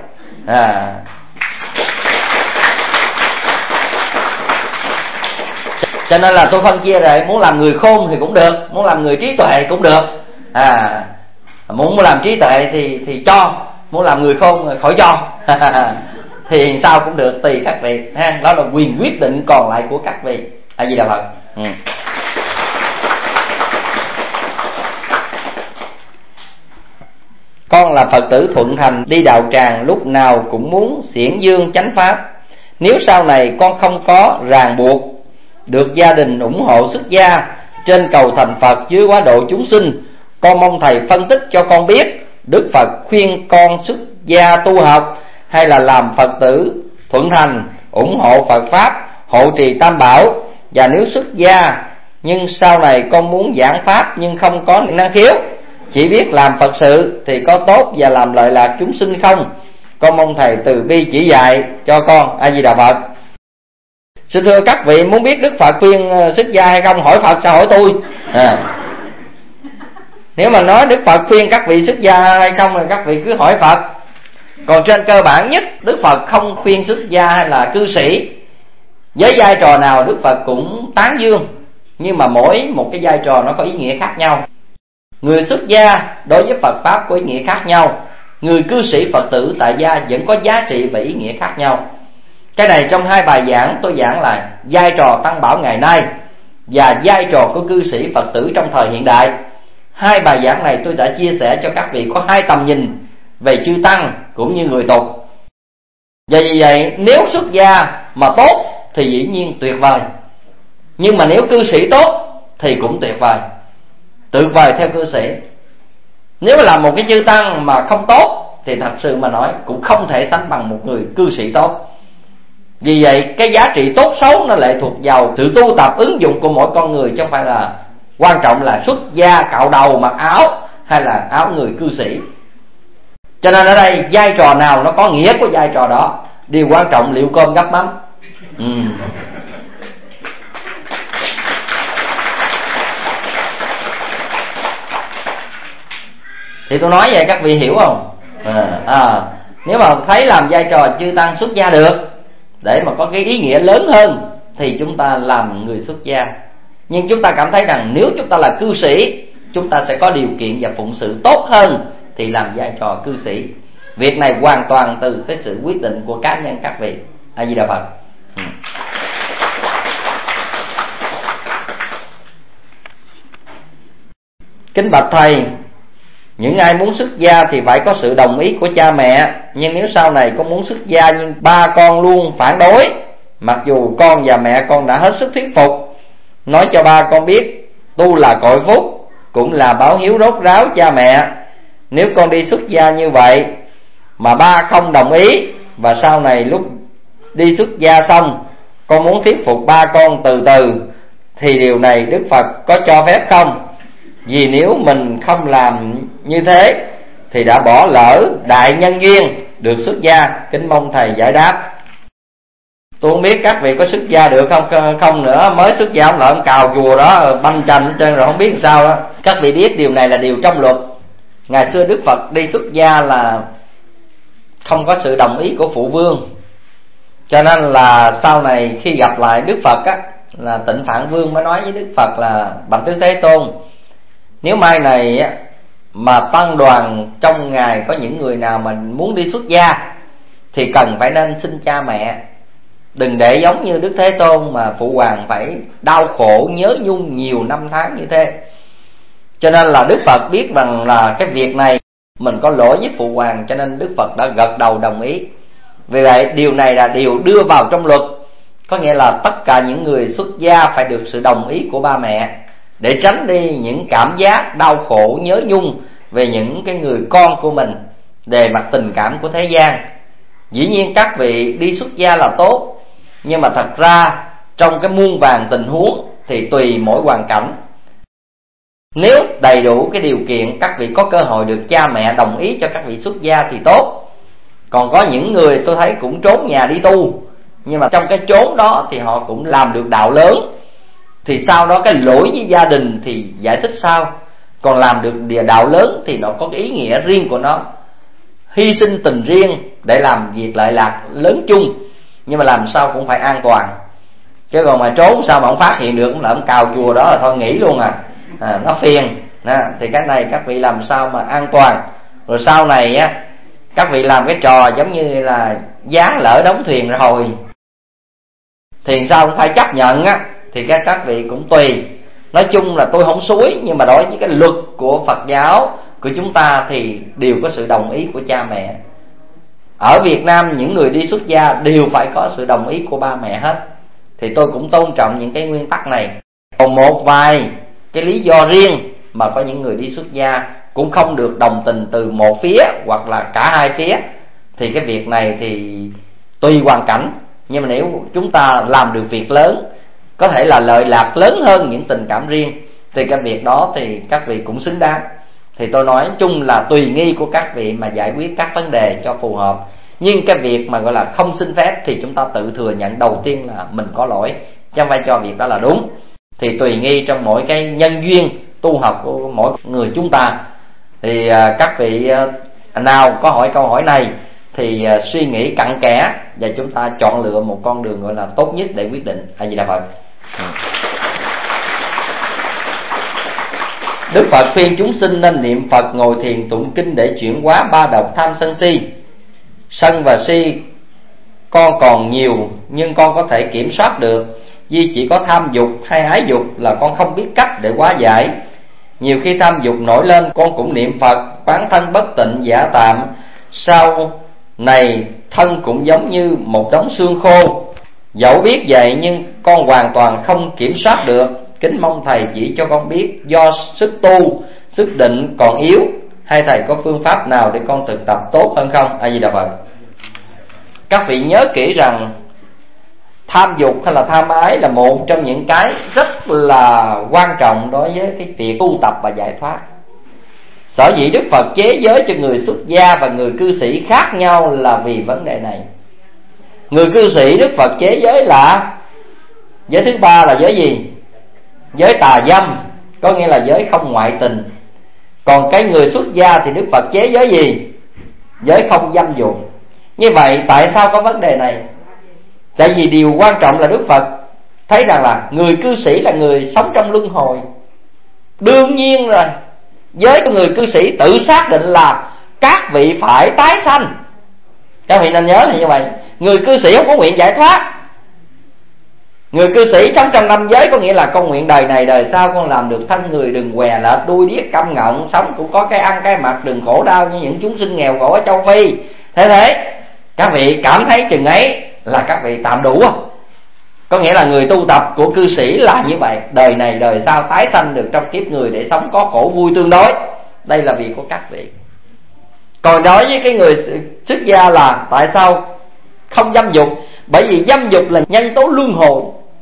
Cho nên là tôi phân chia rồi, muốn làm người khôn thì cũng được, muốn làm người trí tuệ cũng được. Muốn làm trí tuệ thì cho, muốn làm người khôn thì khỏi cho. Thì sao cũng được, tùy các vị ha. Đó là quyền quyết định còn lại của các vị. A Di Đà Phật. Con là Phật tử thuận thành, đi đạo tràng lúc nào cũng muốn xiển dương chánh pháp. Nếu sau này con không có ràng buộc, được gia đình ủng hộ xuất gia trên cầu thành Phật dưới quá độ chúng sinh, con mong thầy phân tích cho con biết Đức Phật khuyên con xuất gia tu học hay là làm Phật tử thuận thành, ủng hộ Phật pháp, hộ trì Tam Bảo. Và nếu xuất gia nhưng sau này con muốn giảng pháp nhưng không có năng khiếu, chỉ biết làm Phật sự thì có tốt và làm lợi lạc chúng sinh không? Con mong thầy từ bi chỉ dạy cho con. A Di Đà Phật. Xin thưa các vị, muốn biết Đức Phật khuyên xuất gia hay không hỏi Phật, sao hỏi tôi? Nếu mà nói Đức Phật khuyên các vị xuất gia hay không thì các vị cứ hỏi Phật. Còn trên cơ bản nhất, Đức Phật không khuyên xuất gia hay là cư sĩ. Với vai trò nào Đức Phật cũng tán dương, nhưng mà mỗi một cái vai trò nó có ý nghĩa khác nhau. Người xuất gia đối với Phật pháp có ý nghĩa khác nhau, người cư sĩ Phật tử tại gia vẫn có giá trị và ý nghĩa khác nhau. Cái này trong 2 bài giảng tôi giảng là vai trò Tăng Bảo ngày nay và vai trò của cư sĩ Phật tử trong thời hiện đại. 2 bài giảng này tôi đã chia sẻ cho các vị có 2 tầm nhìn về chư Tăng cũng như người tục. Và vì vậy nếu xuất gia mà tốt thì dĩ nhiên tuyệt vời, nhưng mà nếu cư sĩ tốt thì cũng tuyệt vời theo cư sĩ. Nếu là một cái chư Tăng mà không tốt thì thật sự mà nói cũng không thể sánh bằng một người cư sĩ tốt. Vì vậy cái giá trị tốt xấu nó lệ thuộc vào sự tu tập ứng dụng của mỗi con người, chứ không phải là quan trọng là xuất gia cạo đầu mặc áo hay là áo người cư sĩ. Cho nên ở đây vai trò nào nó có nghĩa của vai trò đó. Điều quan trọng liệu cơm gắp mắm. Thì tôi nói vậy các vị hiểu không? Nếu mà thấy làm vai trò chư Tăng xuất gia được để mà có cái ý nghĩa lớn hơn thì chúng ta làm người xuất gia. Nhưng chúng ta cảm thấy rằng nếu chúng ta là cư sĩ, chúng ta sẽ có điều kiện và phụng sự tốt hơn thì làm vai trò cư sĩ. Việc này hoàn toàn từ cái sự quyết định của cá nhân các vị. A Di Đà Phật. Kính bạch thầy, những ai muốn xuất gia thì phải có sự đồng ý của cha mẹ. Nhưng nếu sau này con muốn xuất gia nhưng ba con luôn phản đối, mặc dù con và mẹ con đã hết sức thuyết phục, nói cho ba con biết tu là cội phúc, cũng là báo hiếu rốt ráo cha mẹ. Nếu con đi xuất gia như vậy mà ba không đồng ý, và sau này lúc đi xuất gia xong con muốn thuyết phục ba con từ từ, thì điều này Đức Phật có cho phép không? Vì nếu mình không làm như thế thì đã bỏ lỡ đại nhân duyên được xuất gia. Kính mong thầy giải đáp. Tôi không biết các vị có xuất gia được không nữa. Mới xuất gia ông lợn cào chùa đó banh chành hết trơn rồi không biết làm sao đó. Các vị biết điều này là điều trong luật. Ngày xưa Đức Phật đi xuất gia là không có sự đồng ý của phụ vương, cho nên là sau này khi gặp lại Đức Phật á, là Tịnh Phạn Vương mới nói với Đức Phật là: bạch Đức Thế Tôn, nếu mai này á, mà tăng đoàn trong ngài có những người nào mà muốn đi xuất gia thì cần phải nên xin cha mẹ, đừng để giống như Đức Thế Tôn mà phụ hoàng phải đau khổ nhớ nhung nhiều năm tháng như thế. Cho nên là Đức Phật biết rằng là cái việc này mình có lỗi với phụ hoàng, cho nên Đức Phật đã gật đầu đồng ý. Vì vậy điều này là điều đưa vào trong luật, có nghĩa là tất cả những người xuất gia phải được sự đồng ý của ba mẹ, để tránh đi những cảm giác đau khổ nhớ nhung về những cái người con của mình về mặt tình cảm của thế gian. Dĩ nhiên các vị đi xuất gia là tốt, nhưng mà thật ra trong cái muôn vàn tình huống thì tùy mỗi hoàn cảnh. Nếu đầy đủ cái điều kiện, các vị có cơ hội được cha mẹ đồng ý cho các vị xuất gia thì tốt. Còn có những người tôi thấy cũng trốn nhà đi tu, nhưng mà trong cái trốn đó thì họ cũng làm được đạo lớn, thì sau đó cái lỗi với gia đình thì giải thích sao. Còn làm được địa đạo lớn thì nó có cái ý nghĩa riêng của nó, hy sinh tình riêng để làm việc lợi lạc lớn chung, nhưng mà làm sao cũng phải an toàn. Chứ còn mà trốn sao mà không phát hiện được, cũng là ông cào chùa đó là thôi nghỉ luôn nó phiền. Thì cái này các vị làm sao mà an toàn. Rồi sau này á, các vị làm cái trò giống như là giá lỡ đóng thuyền rồi thì sao cũng phải chấp nhận á, thì các vị cũng tùy. Nói chung là tôi không xúi, nhưng mà đối với cái luật của Phật giáo của chúng ta thì đều có sự đồng ý của cha mẹ. Ở Việt Nam những người đi xuất gia đều phải có sự đồng ý của ba mẹ hết, thì tôi cũng tôn trọng những cái nguyên tắc này. Còn một vài cái lý do riêng mà có những người đi xuất gia cũng không được đồng tình từ một phía hoặc là cả hai phía, thì cái việc này thì tùy hoàn cảnh. Nhưng mà nếu chúng ta làm được việc lớn, có thể là lợi lạc lớn hơn những tình cảm riêng, thì cái việc đó thì các vị cũng xứng đáng. Thì tôi nói chung là tùy nghi của các vị mà giải quyết các vấn đề cho phù hợp. Nhưng cái việc mà gọi là không xin phép thì chúng ta tự thừa nhận đầu tiên là mình có lỗi, chứ không phải cho việc đó là đúng. Thì tùy nghi trong mỗi cái nhân duyên tu học của mỗi người chúng ta. Thì các vị nào có hỏi câu hỏi này thì suy nghĩ cặn kẽ và chúng ta chọn lựa một con đường gọi là tốt nhất để quyết định. A Di Đà Phật. Đức Phật khuyên chúng sinh nên niệm Phật, ngồi thiền tụng kinh để chuyển hóa ba độc tham sân si. Sân và si con còn nhiều nhưng con có thể kiểm soát được, vì chỉ có tham dục hay ái dục là con không biết cách để hóa giải. Nhiều khi tham dục nổi lên, con cũng niệm Phật, quán thân bất tịnh giả tạm. Sau này thân cũng giống như một đống xương khô. Dẫu biết vậy nhưng con hoàn toàn không kiểm soát được. Kính mong thầy chỉ cho con biết do sức tu, sức định còn yếu, hay thầy có phương pháp nào để con thực tập tốt hơn không? A Di Đà Phật. Các vị nhớ kỹ rằng tham dục hay là tham ái là một trong những cái rất là quan trọng đối với cái việc tu tập và giải thoát. Sở dĩ Đức Phật chế giới cho người xuất gia và người cư sĩ khác nhau là vì vấn đề này. Người cư sĩ Đức Phật chế giới là giới thứ ba là giới gì? Giới tà dâm, có nghĩa là giới không ngoại tình. Còn cái người xuất gia thì Đức Phật chế giới gì? Giới không dâm dục. Như vậy tại sao có vấn đề này? Tại vì điều quan trọng là Đức Phật thấy rằng là người cư sĩ là người sống trong luân hồi. Đương nhiên rồi, với người cư sĩ tự xác định là các vị phải tái sanh. Các vị nên nhớ là như vậy. Người cư sĩ không có nguyện giải thoát. Người cư sĩ sống trong năm giới có nghĩa là con nguyện đời này đời sau con làm được thân người đừng què lệch, đuôi điếc câm ngọng, sống cũng có cái ăn cái mặc, đừng khổ đau như những chúng sinh nghèo khổ ở châu Phi. Thế các vị cảm thấy chừng ấy là các vị tạm đủ không? Có nghĩa là người tu tập của cư sĩ là như vậy, đời này đời sau tái sanh được trong kiếp người để sống có khổ vui tương đối. Đây là việc của các vị. Còn đối với cái người xuất gia là tại sao không dâm dục? Bởi vì dâm dục là nhân tố luân hồi,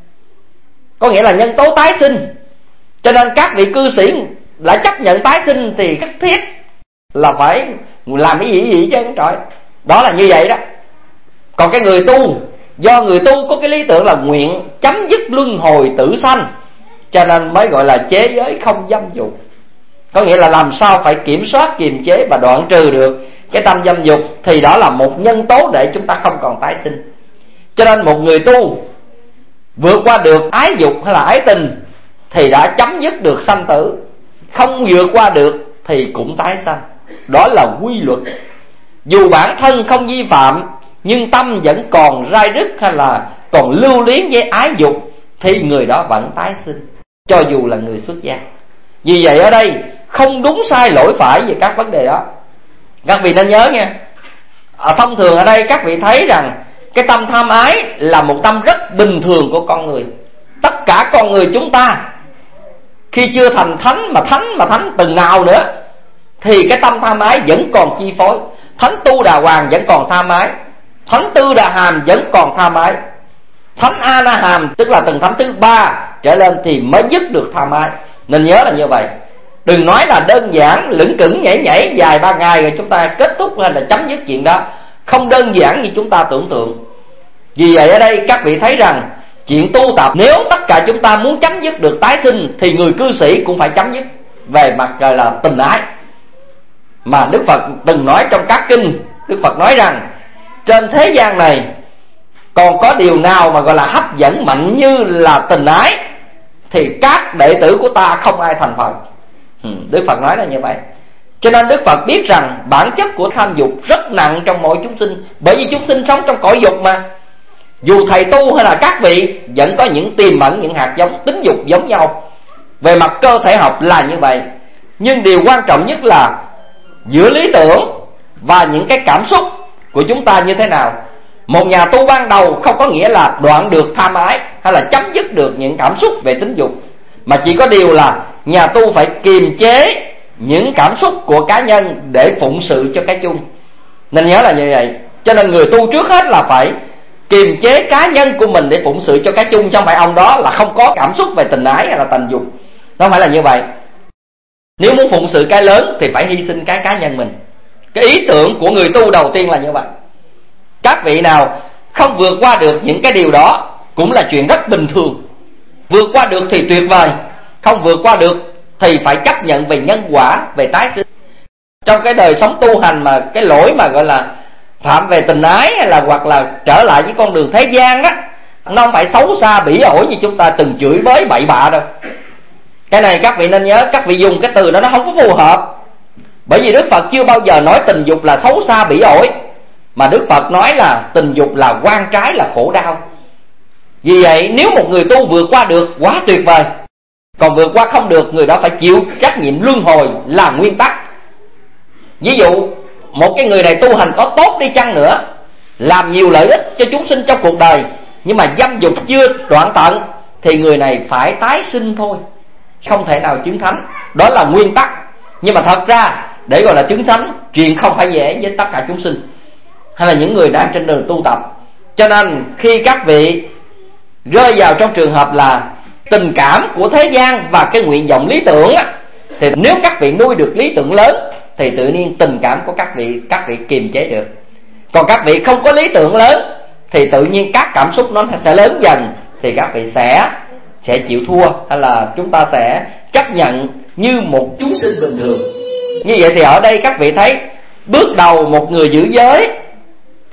có nghĩa là nhân tố tái sinh. Cho nên các vị cư sĩ đã chấp nhận tái sinh thì khắc thiết là phải làm cái gì chứ trời. Đó là như vậy đó. Còn cái người tu, do người tu có cái lý tưởng là nguyện chấm dứt luân hồi tử sanh, cho nên mới gọi là chế giới không dâm dục. Có nghĩa là làm sao phải kiểm soát, kiềm chế và đoạn trừ được cái tâm dâm dục, thì đó là một nhân tố để chúng ta không còn tái sinh. Cho nên một người tu vượt qua được ái dục hay là ái tình thì đã chấm dứt được sanh tử. Không vượt qua được thì cũng tái sanh. Đó là quy luật. Dù bản thân không vi phạm nhưng tâm vẫn còn rai rứt hay là còn lưu luyến với ái dục thì người đó vẫn tái sinh, cho dù là người xuất gia. Vì vậy ở đây không đúng sai lỗi phải về các vấn đề đó. Các vị nên nhớ nha. Thông thường ở đây các vị thấy rằng cái tâm tham ái là một tâm rất bình thường của con người. Tất cả con người chúng ta khi chưa thành thánh mà thánh từng nào nữa thì cái tâm tham ái vẫn còn chi phối. Thánh Tu Đà Hoàng vẫn còn tham ái, Thánh Tư Đà Hàm vẫn còn tham ái, Thánh A Na Hàm tức là tầng thánh thứ 3 trở lên thì mới dứt được tham ái. Nên nhớ là như vậy. Đừng nói là đơn giản lững cững nhảy vài 3 ngày rồi chúng ta kết thúc hay là chấm dứt chuyện đó. Không đơn giản như chúng ta tưởng tượng. Vì vậy ở đây các vị thấy rằng chuyện tu tập, nếu tất cả chúng ta muốn chấm dứt được tái sinh thì người cư sĩ cũng phải chấm dứt về mặt gọi là tình ái. Mà Đức Phật từng nói trong các kinh, Đức Phật nói rằng trên thế gian này còn có điều nào mà gọi là hấp dẫn mạnh như là tình ái thì các đệ tử của ta không ai thành Phật. Đức Phật nói là như vậy. Cho nên Đức Phật biết rằng bản chất của tham dục rất nặng trong mỗi chúng sinh. Bởi vì chúng sinh sống trong cõi dục mà. Dù thầy tu hay là các vị vẫn có những tiềm ẩn, những hạt giống tính dục giống nhau. Về mặt cơ thể học là như vậy. Nhưng điều quan trọng nhất là giữa lý tưởng và những cái cảm xúc của chúng ta như thế nào. Một nhà tu ban đầu không có nghĩa là đoạn được tham ái hay là chấm dứt được những cảm xúc về tính dục, mà chỉ có điều là nhà tu phải kiềm chế những cảm xúc của cá nhân để phụng sự cho cái chung. Nên nhớ là như vậy. Cho nên người tu trước hết là phải kiềm chế cá nhân của mình để phụng sự cho cái chung, chứ không phải ông đó là không có cảm xúc về tình ái hay là tình dục. Nó không phải là như vậy. Nếu muốn phụng sự cái lớn thì phải hy sinh cái cá nhân mình. Cái ý tưởng của người tu đầu tiên là như vậy. Các vị nào không vượt qua được những cái điều đó cũng là chuyện rất bình thường. Vượt qua được thì tuyệt vời, không vượt qua được thì phải chấp nhận về nhân quả, về tái sinh. Trong cái đời sống tu hành mà cái lỗi mà gọi là phạm về tình ái hay là hoặc là trở lại với con đường thế gian đó, nó không phải xấu xa bỉ ổi như chúng ta từng chửi bới bậy bạ đâu. Cái này các vị nên nhớ, các vị dùng cái từ đó nó không có phù hợp. Bởi vì Đức Phật chưa bao giờ nói tình dục là xấu xa bỉ ổi, mà Đức Phật nói là tình dục là oan trái, là khổ đau. Vì vậy nếu một người tu vượt qua được quá tuyệt vời, còn vượt qua không được, người đó phải chịu trách nhiệm luân hồi là nguyên tắc. Ví dụ một cái người này tu hành có tốt đi chăng nữa, làm nhiều lợi ích cho chúng sinh trong cuộc đời, nhưng mà dâm dục chưa đoạn tận thì người này phải tái sinh thôi, không thể nào chứng thánh. Đó là nguyên tắc. Nhưng mà thật ra để gọi là chứng thánh, chuyện không phải dễ với tất cả chúng sinh hay là những người đang trên đường tu tập. Cho nên khi các vị rơi vào trong trường hợp là tình cảm của thế gian và cái nguyện vọng lý tưởng á, thì nếu các vị nuôi được lý tưởng lớn thì tự nhiên tình cảm của các vị kiềm chế được. Còn các vị không có lý tưởng lớn thì tự nhiên các cảm xúc nó sẽ lớn dần, thì các vị sẽ chịu thua, hay là chúng ta sẽ chấp nhận như một chúng sinh bình thường. Như vậy thì ở đây các vị thấy bước đầu một người giữ giới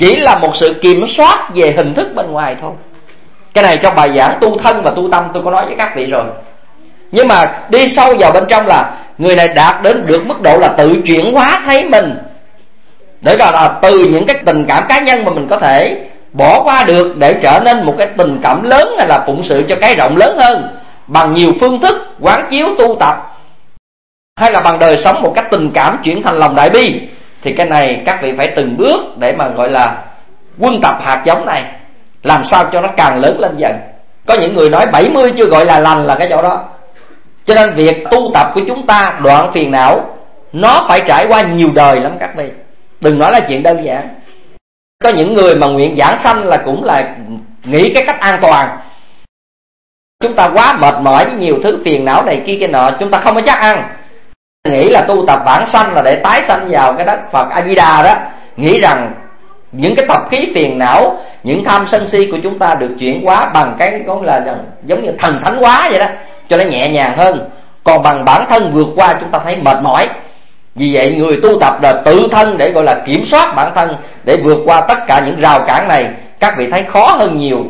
chỉ là một sự kiểm soát về hình thức bên ngoài thôi. Cái này trong bài giảng tu thân và tu tâm tôi có nói với các vị rồi. Nhưng mà đi sâu vào bên trong là người này đạt đến được mức độ là tự chuyển hóa thấy mình, để gọi là từ những cái tình cảm cá nhân mà mình có thể bỏ qua được, để trở nên một cái tình cảm lớn, hay là phụng sự cho cái rộng lớn hơn bằng nhiều phương thức quán chiếu tu tập, hay là bằng đời sống một cách tình cảm chuyển thành lòng đại bi. Thì cái này các vị phải từng bước để mà gọi là quân tập hạt giống này, làm sao cho nó càng lớn lên dần. Có những người nói 70 chưa gọi là lành là cái chỗ đó. Cho nên việc tu tập của chúng ta đoạn phiền não nó phải trải qua nhiều đời lắm các vị, đừng nói là chuyện đơn giản. Có những người mà nguyện giảng sanh là cũng là nghĩ cái cách an toàn. Chúng ta quá mệt mỏi với nhiều thứ phiền não này kia nọ, chúng ta không có chắc ăn, nghĩ là tu tập vãng sanh là để tái sanh vào cái đất Phật A Di Đà đó, nghĩ rằng những cái tập khí phiền não, những tham sân si của chúng ta được chuyển hóa bằng cái gọi là giống như thần thánh hóa vậy đó, cho nó nhẹ nhàng hơn. Còn bằng bản thân vượt qua chúng ta thấy mệt mỏi. Vì vậy người tu tập là tự thân để gọi là kiểm soát bản thân, để vượt qua tất cả những rào cản này, các vị thấy khó hơn nhiều.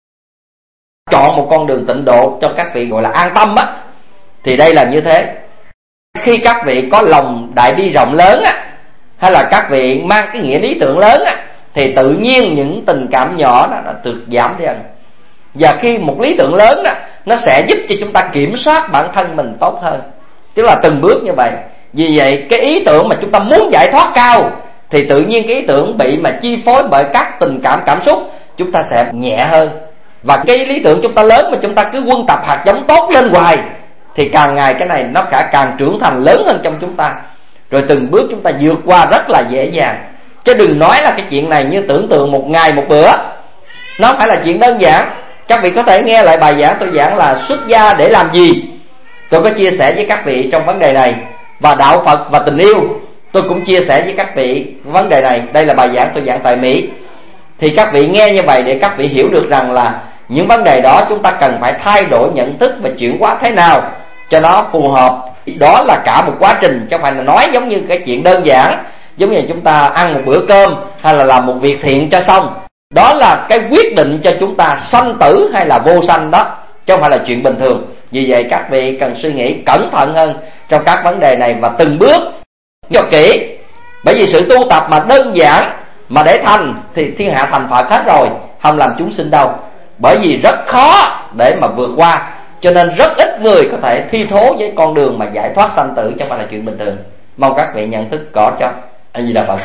Chọn một con đường tịnh độ cho các vị gọi là an tâm á, thì đây là như thế. Khi các vị có lòng đại bi rộng lớn á, hay là các vị mang cái nghĩa lý tưởng lớn á, thì tự nhiên những tình cảm nhỏ đó nó được giảm dần. Và khi một lý tưởng lớn đó, nó sẽ giúp cho chúng ta kiểm soát bản thân mình tốt hơn. Tức là từng bước như vậy. Vì vậy cái ý tưởng mà chúng ta muốn giải thoát cao, thì tự nhiên cái ý tưởng bị mà chi phối bởi các tình cảm cảm xúc, chúng ta sẽ nhẹ hơn. Và cái lý tưởng chúng ta lớn mà chúng ta cứ quân tập hạt giống tốt lên hoài, thì càng ngày cái này nó càng trưởng thành lớn hơn trong chúng ta. Rồi từng bước chúng ta vượt qua rất là dễ dàng. Chứ đừng nói là cái chuyện này như tưởng tượng một ngày một bữa, nó không phải là chuyện đơn giản. Các vị có thể nghe lại bài giảng tôi giảng là xuất gia để làm gì, tôi có chia sẻ với các vị trong vấn đề này. Và đạo Phật và tình yêu tôi cũng chia sẻ với các vị vấn đề này. Đây là bài giảng tôi giảng tại Mỹ. Thì các vị nghe như vậy để các vị hiểu được rằng là những vấn đề đó chúng ta cần phải thay đổi nhận thức và chuyển hóa thế nào cho nó phù hợp. Đó là cả một quá trình, chứ không phải là nói giống như cái chuyện đơn giản, giống như chúng ta ăn một bữa cơm hay là làm một việc thiện cho xong. Đó là cái quyết định cho chúng ta sanh tử hay là vô sanh đó, chứ không phải là chuyện bình thường. Vì vậy các vị cần suy nghĩ cẩn thận hơn trong các vấn đề này và từng bước cho kỹ. Bởi vì sự tu tập mà đơn giản mà để thành thì thiên hạ thành Phật hết rồi, không làm chúng sinh đâu. Bởi vì rất khó để mà vượt qua, cho nên rất ít người có thể thi thố với con đường mà giải thoát sanh tử, chứ không phải là chuyện bình thường. Mong các vị nhận thức rõ cho. A Di Đà Phật.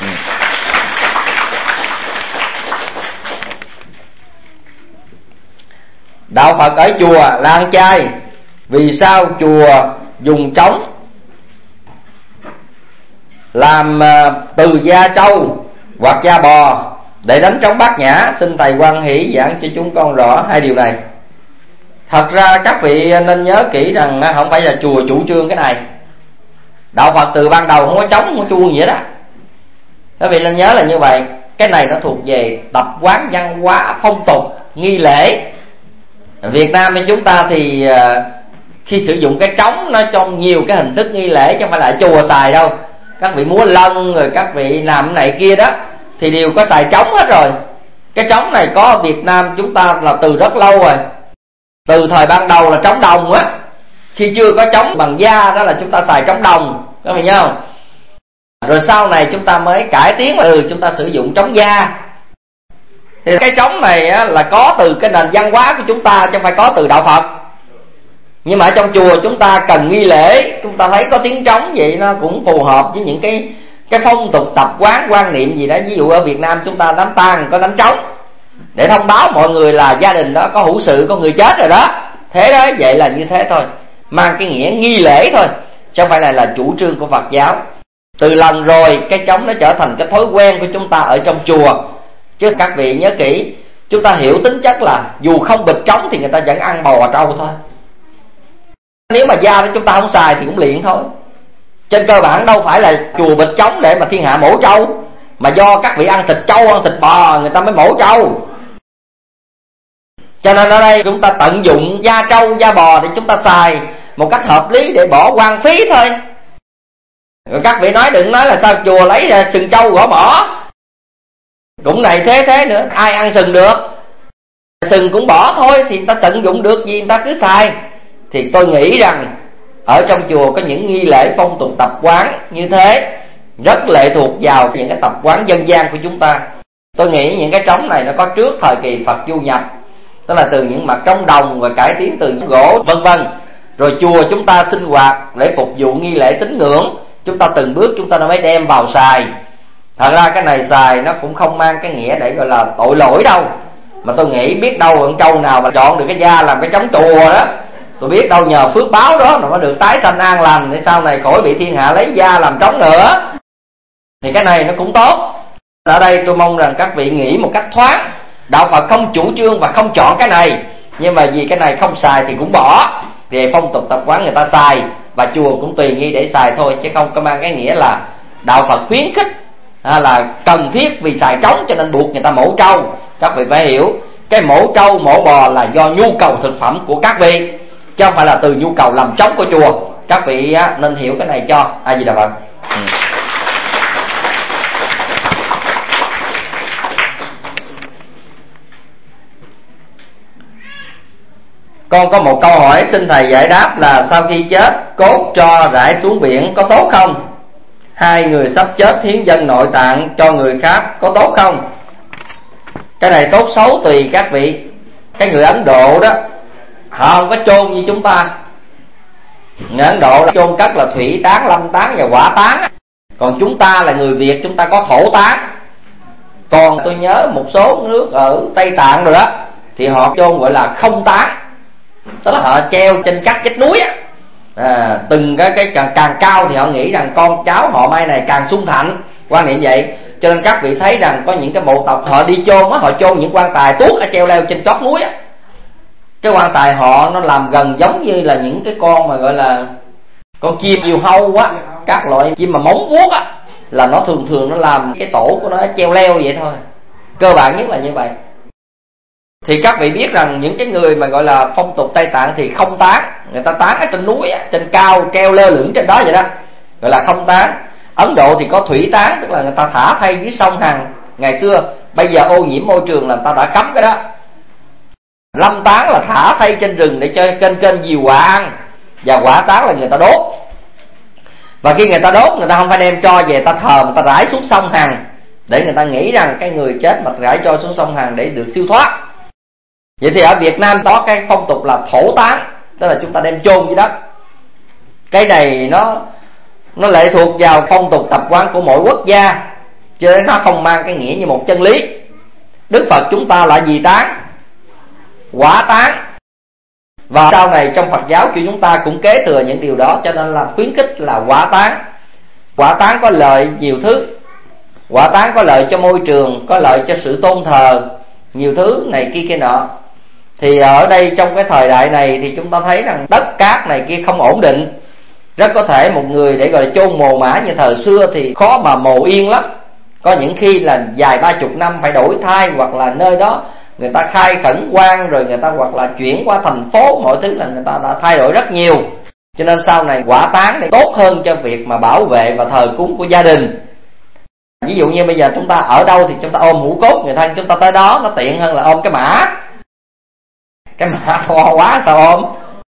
Đạo Phật ở chùa là ăn chay, vì sao chùa dùng trống làm từ da trâu hoặc da bò để đánh trống Bát Nhã? Xin thầy hoan hỷ giảng cho chúng con rõ hai điều này. Thật ra các vị nên nhớ kỹ rằng không phải là chùa chủ trương cái này. Đạo Phật từ ban đầu không có trống, không có chuông gì đó. Các vị nên nhớ là như vậy. Cái này nó thuộc về tập quán văn hóa phong tục nghi lễ. Việt Nam bên chúng ta thì khi sử dụng cái trống nó trong nhiều cái hình thức nghi lễ, chứ không phải là ở chùa xài đâu. Các vị múa lân rồi các vị làm cái này kia đó thì đều có xài trống hết rồi. Cái trống này có ở Việt Nam chúng ta là từ rất lâu rồi. Từ thời ban đầu là trống đồng á, khi chưa có trống bằng da đó là chúng ta xài trống đồng, các vị nhớ không? Rồi sau này chúng ta mới cải tiến là chúng ta sử dụng trống da. Thì cái trống này á, là có từ cái nền văn hóa của chúng ta, chứ không phải có từ đạo Phật. Nhưng mà ở trong chùa chúng ta cần nghi lễ, chúng ta thấy có tiếng trống vậy nó cũng phù hợp với những cái phong tục tập quán quan niệm gì đó. Ví dụ ở Việt Nam chúng ta đám tang có đánh trống để thông báo mọi người là gia đình đó có hữu sự, có người chết rồi đó. Thế đó, vậy là như thế thôi, mang cái nghĩa nghi lễ thôi, chứ không phải là chủ trương của Phật giáo. Từ lần rồi cái trống nó trở thành cái thói quen của chúng ta ở trong chùa. Chứ các vị nhớ kỹ, chúng ta hiểu tính chất là dù không bịt trống thì người ta vẫn ăn bò trâu thôi. Nếu mà da đó chúng ta không xài thì cũng liện thôi. Trên cơ bản đâu phải là chùa bịt trống để mà thiên hạ mổ trâu, mà do các vị ăn thịt trâu, ăn thịt bò người ta mới mổ trâu. Cho nên ở đây chúng ta tận dụng da trâu, da bò để chúng ta xài một cách hợp lý để bỏ hoang phí thôi. Rồi các vị nói đừng nói là sao chùa lấy sừng trâu gõ mỏ. cũng này thế nữa, ai ăn sừng được, sừng cũng bỏ thôi, thì người ta tận dụng được gì người ta cứ xài. Thì tôi nghĩ rằng ở trong chùa có những nghi lễ phong tục tập quán như thế, rất lệ thuộc vào những cái tập quán dân gian của chúng ta. Tôi nghĩ những cái trống này nó có trước thời kỳ Phật du nhập, tức là từ những mặt trống đồng và cải tiến từ những gỗ vân vân. Rồi chùa chúng ta sinh hoạt để phục vụ nghi lễ tín ngưỡng, chúng ta từng bước chúng ta mới đem vào xài. Thật ra cái này xài nó cũng không mang cái nghĩa để gọi là tội lỗi đâu, mà tôi nghĩ biết đâu con trâu nào mà chọn được cái da làm cái trống chùa đó, tôi biết đâu nhờ phước báo đó mà nó được tái sanh an lành, để sau này khỏi bị thiên hạ lấy da làm trống nữa, thì cái này nó cũng tốt. Ở đây tôi mong rằng các vị nghĩ một cách thoáng. Đạo Phật không chủ trương và không chọn cái này, nhưng mà vì cái này không xài thì cũng bỏ. Về phong tục tập quán người ta xài, và chùa cũng tùy nghi để xài thôi, chứ không có mang cái nghĩa là đạo Phật khuyến khích là cần thiết vì xài trống cho nên buộc người ta mổ trâu. Các vị phải hiểu, cái mổ trâu mổ bò là do nhu cầu thực phẩm của các vị, chứ không phải là từ nhu cầu làm trống của chùa. Các vị nên hiểu cái này cho A Di Đà Phật. Con có một câu hỏi xin thầy giải đáp là sau khi chết cốt cho rải xuống biển có tốt không? Hai người sắp chết hiến dâng nội tạng cho người khác có tốt không? Cái này tốt xấu tùy các vị. Cái người Ấn Độ đó họ không có chôn như chúng ta. Người Ấn Độ là chôn cất là thủy tán, lâm tán và hỏa tán. Còn chúng ta là người Việt, chúng ta có thổ tán. Còn tôi nhớ một số nước ở Tây Tạng rồi đó, thì họ chôn gọi là không tán, tức là họ treo trên các vách núi á. Từng cái càng cao thì họ nghĩ rằng con cháu họ mai này càng sung thạnh, quan niệm vậy. Cho nên các vị thấy rằng có những cái bộ tộc họ đi chôn á, họ chôn những quan tài tuốt ở treo leo trên chót núi á. Cái quan tài họ nó làm gần giống như là những cái con mà gọi là con chim diều hâu á, các loại chim mà móng vuốt á, là nó thường nó làm cái tổ của nó treo leo vậy thôi. Cơ bản nhất là như vậy. Thì các vị biết rằng những cái người mà gọi là phong tục Tây Tạng thì không tán, người ta tán ở trên núi á, trên cao treo lơ lửng trên đó vậy đó, gọi là không tán. Ấn Độ thì có thủy tán, tức là người ta thả thay dưới sông Hằng ngày xưa, bây giờ ô nhiễm môi trường là người ta đã cấm cái đó. Lâm tán là thả thay trên rừng để cho kênh diều quạ ăn, và hỏa tán là người ta đốt. Và khi người ta đốt, người ta không phải đem cho về ta thờ, người ta rải xuống sông Hằng, để người ta nghĩ rằng cái người chết mà rải cho xuống sông Hằng để được siêu thoát. Vậy thì ở Việt Nam có cái phong tục là thổ tán, tức là chúng ta đem chôn dưới đất. Cái này nó lệ thuộc vào phong tục tập quán của mỗi quốc gia, cho nên nó không mang cái nghĩa như một chân lý. Đức Phật chúng ta là gì tán? Hỏa tán. Và sau này trong Phật giáo của chúng ta cũng kế thừa những điều đó, cho nên là khuyến khích là hỏa tán. Hỏa tán có lợi nhiều thứ. Hỏa tán có lợi cho môi trường, có lợi cho sự tôn thờ, nhiều thứ này kia nọ. Thì ở đây trong cái thời đại này thì chúng ta thấy rằng đất cát này kia không ổn định. Rất có thể một người để gọi là chôn mồ mả như thời xưa thì khó mà mồ yên lắm. Có những khi là vài 30 năm phải đổi thai, hoặc là nơi đó người ta khai khẩn quan, rồi người ta hoặc là chuyển qua thành phố, mọi thứ là người ta đã thay đổi rất nhiều. Cho nên sau này hỏa tán này tốt hơn cho việc mà bảo vệ và thờ cúng của gia đình. Ví dụ như bây giờ chúng ta ở đâu thì chúng ta ôm hũ cốt người thân chúng ta tới đó, nó tiện hơn là ôm cái mã. Cái mã to quá sao ôm.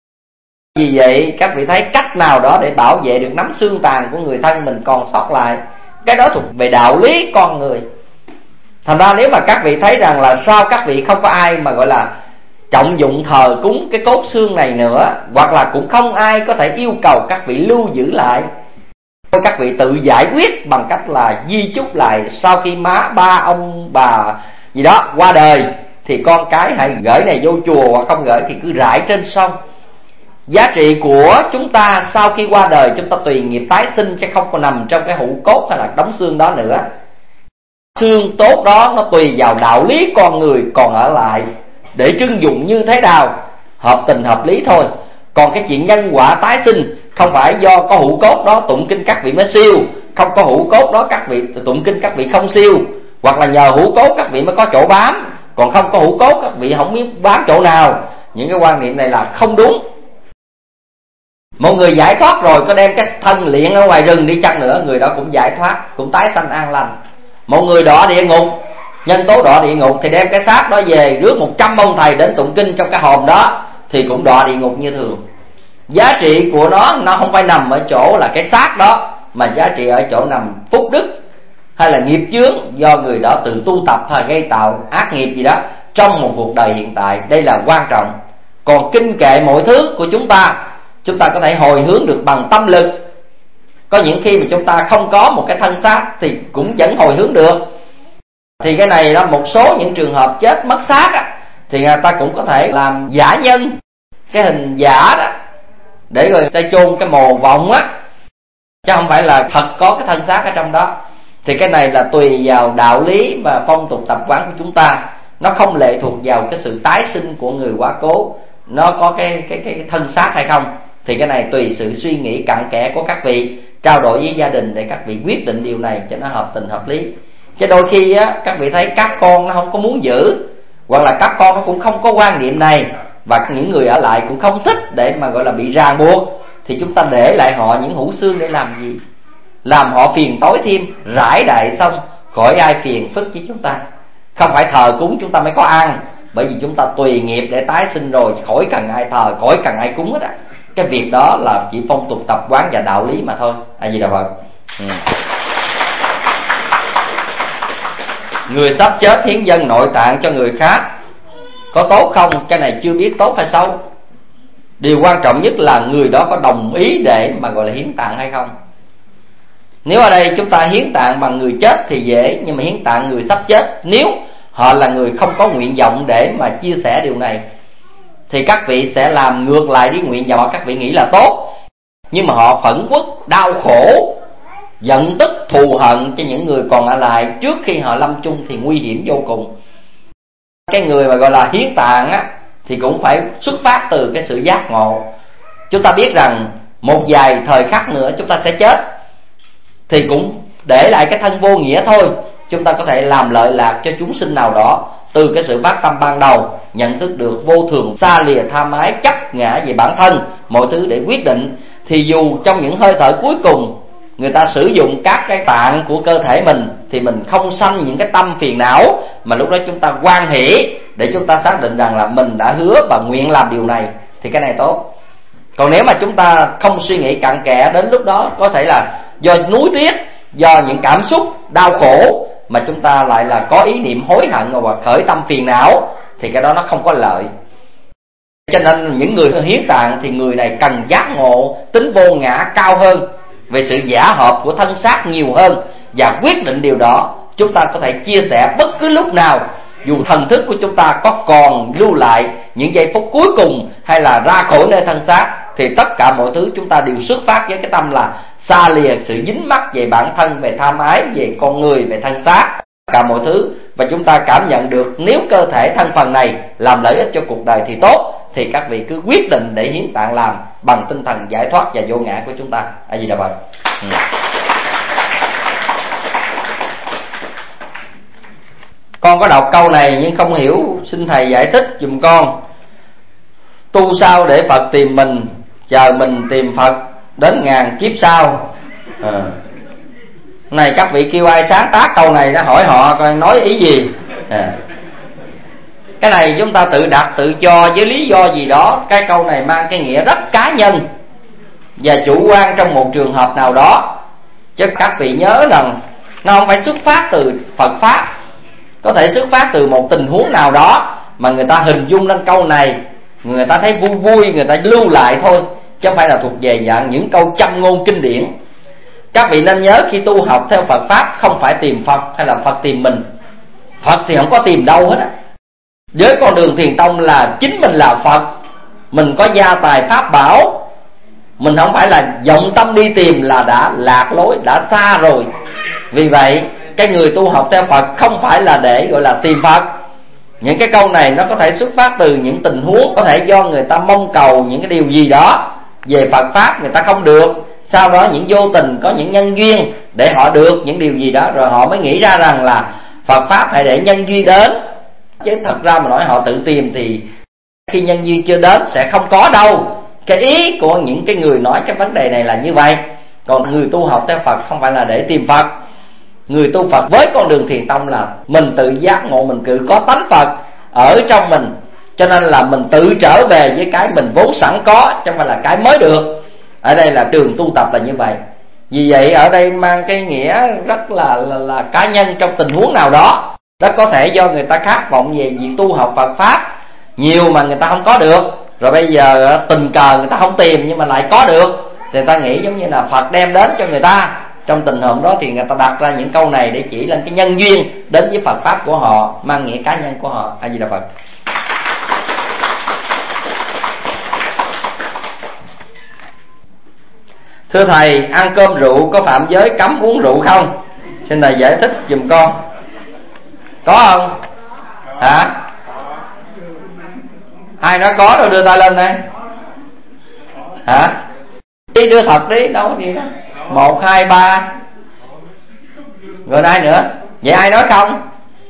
Vì vậy các vị thấy cách nào đó để bảo vệ được nắm xương tàn của người thân mình còn sót lại, cái đó thuộc về đạo lý con người. Thành ra nếu mà các vị thấy rằng là sao các vị không có ai mà gọi là trọng dụng thờ cúng cái cốt xương này nữa, hoặc là cũng không ai có thể yêu cầu các vị lưu giữ lại, các vị tự giải quyết bằng cách là di chúc lại, sau khi má ba ông bà gì đó qua đời thì con cái hãy gửi này vô chùa, hoặc không gửi thì cứ rải trên sông. Giá trị của chúng ta sau khi qua đời chúng ta tùy nghiệp tái sinh, chứ không còn nằm trong cái hũ cốt hay là đống xương đó nữa. Xương tốt đó nó tùy vào đạo lý con người còn ở lại để trưng dụng như thế nào, hợp tình hợp lý thôi. Còn cái chuyện nhân quả tái sinh không phải do có hũ cốt đó tụng kinh các vị mới siêu, không có hũ cốt đó các vị tụng kinh các vị không siêu, hoặc là nhờ hũ cốt các vị mới có chỗ bám, còn không có hũ cốt các vị không biết bám chỗ nào. Những cái quan niệm này là không đúng. Một người giải thoát rồi có đem cái thân luyện ở ngoài rừng đi chăng nữa, người đó cũng giải thoát, cũng tái sanh an lành. Một người đọa địa ngục Nhân tố đọa địa ngục thì đem cái xác đó về rước 100 ông thầy đến tụng kinh trong cái hòm đó thì cũng đọa địa ngục như thường. Giá trị của nó không phải nằm ở chỗ là cái xác đó, mà giá trị ở chỗ nằm phúc đức hay là nghiệp chướng do người đó tự tu tập hay gây tạo ác nghiệp gì đó trong một cuộc đời hiện tại. Đây là quan trọng. Còn kinh kệ mọi thứ của chúng ta có thể hồi hướng được bằng tâm lực. Có những khi mà chúng ta không có một cái thân xác thì cũng vẫn hồi hướng được. Thì cái này đó, một số những trường hợp chết mất xác á, thì người ta cũng có thể làm giả nhân, cái hình giả đó, để rồi người ta chôn cái mồ vọng á, chứ không phải là thật có cái thân xác ở trong đó. Thì cái này là tùy vào đạo lý và phong tục tập quán của chúng ta. Nó không lệ thuộc vào cái sự tái sinh của người quá cố, nó có cái thân xác hay không. Thì cái này tùy sự suy nghĩ cặn kẽ của các vị, trao đổi với gia đình để các vị quyết định điều này cho nó hợp tình hợp lý. Chứ đôi khi á, các vị thấy các con nó không có muốn giữ, hoặc là các con nó cũng không có quan niệm này, và những người ở lại cũng không thích để mà gọi là bị ràng buộc, thì chúng ta để lại họ những hũ xương để làm gì? Làm họ phiền tối thêm, rải đại xong khỏi ai phiền phức với chúng ta. Không phải thờ cúng chúng ta mới có ăn, bởi vì chúng ta tùy nghiệp để tái sinh rồi, khỏi cần ai thờ, khỏi cần ai cúng hết á. Cái việc đó là chỉ phong tục tập quán và đạo lý mà thôi. A Di Đà Phật. Người sắp chết hiến dâng nội tạng cho người khác có tốt không? Cái này chưa biết tốt hay xấu. Điều quan trọng nhất là người đó có đồng ý để mà gọi là hiến tạng hay không. Nếu ở đây chúng ta hiến tạng bằng người chết thì dễ, nhưng mà hiến tạng người sắp chết, nếu họ là người không có nguyện vọng để mà chia sẻ điều này, thì các vị sẽ làm ngược lại với nguyện vọng các vị nghĩ là tốt. Nhưng mà họ phẫn uất, đau khổ, giận tức, thù hận cho những người còn ở lại trước khi họ lâm chung thì nguy hiểm vô cùng. Cái người mà gọi là hiến tạng á, thì cũng phải xuất phát từ cái sự giác ngộ. Chúng ta biết rằng một vài thời khắc nữa chúng ta sẽ chết, thì cũng để lại cái thân vô nghĩa thôi. Chúng ta có thể làm lợi lạc cho chúng sinh nào đó từ cái sự phát tâm ban đầu, nhận thức được vô thường, xa lìa tham ái, chấp ngã về bản thân, mọi thứ để quyết định. Thì dù trong những hơi thở cuối cùng người ta sử dụng các cái tạng của cơ thể mình, thì mình không sanh những cái tâm phiền não, mà lúc đó chúng ta hoan hỷ để chúng ta xác định rằng là mình đã hứa và nguyện làm điều này, thì cái này tốt. Còn nếu mà chúng ta không suy nghĩ cặn kẽ, đến lúc đó có thể là do nuối tiếc, do những cảm xúc đau khổ mà chúng ta lại là có ý niệm hối hận hoặc khởi tâm phiền não, thì cái đó nó không có lợi. Cho nên những người hiến tạng thì người này cần giác ngộ tính vô ngã cao hơn, về sự giả hợp của thân xác nhiều hơn, và quyết định điều đó chúng ta có thể chia sẻ bất cứ lúc nào, dù thần thức của chúng ta có còn lưu lại những giây phút cuối cùng hay là ra khỏi nơi thân xác, thì tất cả mọi thứ chúng ta đều xuất phát với cái tâm là xa lìa sự dính mắc về bản thân, về tham ái, về con người, về thân xác, cả mọi thứ. Và chúng ta cảm nhận được nếu cơ thể thân phần này làm lợi ích cho cuộc đời thì tốt, thì các vị cứ quyết định để hiến tạng làm bằng tinh thần giải thoát và vô ngã của chúng ta. A Di Đà Phật. Con có đọc câu này nhưng không hiểu, xin thầy giải thích giùm con. Tu sao để Phật tìm mình, chờ mình tìm Phật đến ngàn kiếp sau. Này các vị kêu ai sáng tác câu này đã hỏi họ coi nói ý gì. Cái này chúng ta tự đặt tự cho với lý do gì đó. Cái câu này mang cái nghĩa rất cá nhân và chủ quan trong một trường hợp nào đó. Chứ các vị nhớ rằng nó không phải xuất phát từ Phật Pháp, có thể xuất phát từ một tình huống nào đó mà người ta hình dung lên câu này, người ta thấy vui vui, người ta lưu lại thôi, chứ không phải là thuộc về dạng những câu châm ngôn kinh điển. Các vị nên nhớ khi tu học theo Phật Pháp không phải tìm Phật hay là Phật tìm mình. Phật thì không có tìm đâu hết á. Với con đường thiền tông là chính mình là Phật, mình có gia tài pháp bảo, mình không phải là vọng tâm đi tìm là đã lạc lối, đã xa rồi. Vì vậy cái người tu học theo Phật không phải là để gọi là tìm Phật. Những cái câu này nó có thể xuất phát từ những tình huống, có thể do người ta mong cầu những cái điều gì đó về Phật Pháp người ta không được, sau đó những vô tình có những nhân duyên để họ được những điều gì đó, rồi họ mới nghĩ ra rằng là Phật Pháp hãy để nhân duyên đến. Chứ thật ra mà nói họ tự tìm thì khi nhân duyên chưa đến sẽ không có đâu. Cái ý của những cái người nói cái vấn đề này là như vậy. Còn người tu học theo Phật không phải là để tìm Phật. Người tu Phật với con đường thiền tông là mình tự giác ngộ, mình tự có tánh Phật ở trong mình, cho nên là mình tự trở về với cái mình vốn sẵn có, chứ không phải là cái mới được. Ở đây là trường tu tập là như vậy. Vì vậy ở đây mang cái nghĩa rất là cá nhân trong tình huống nào đó. Đó có thể do người ta khát vọng về việc tu học Phật Pháp nhiều mà người ta không có được, rồi bây giờ tình cờ người ta không tìm nhưng mà lại có được, thì người ta nghĩ giống như là Phật đem đến cho người ta. Trong tình huống đó thì người ta đặt ra những câu này để chỉ lên cái nhân duyên đến với Phật Pháp của họ, mang nghĩa cá nhân của họ. A Di Đà Phật. Thưa Thầy, ăn cơm rượu có phạm giới cấm uống rượu không? Xin Thầy giải thích giùm con. Có không? Hả? Ai nói có rồi đưa tay lên đây. Hả? Đi đưa thật đi, đâu có gì đó. 1, 2, 3. Rồi ai nữa? Vậy ai nói không?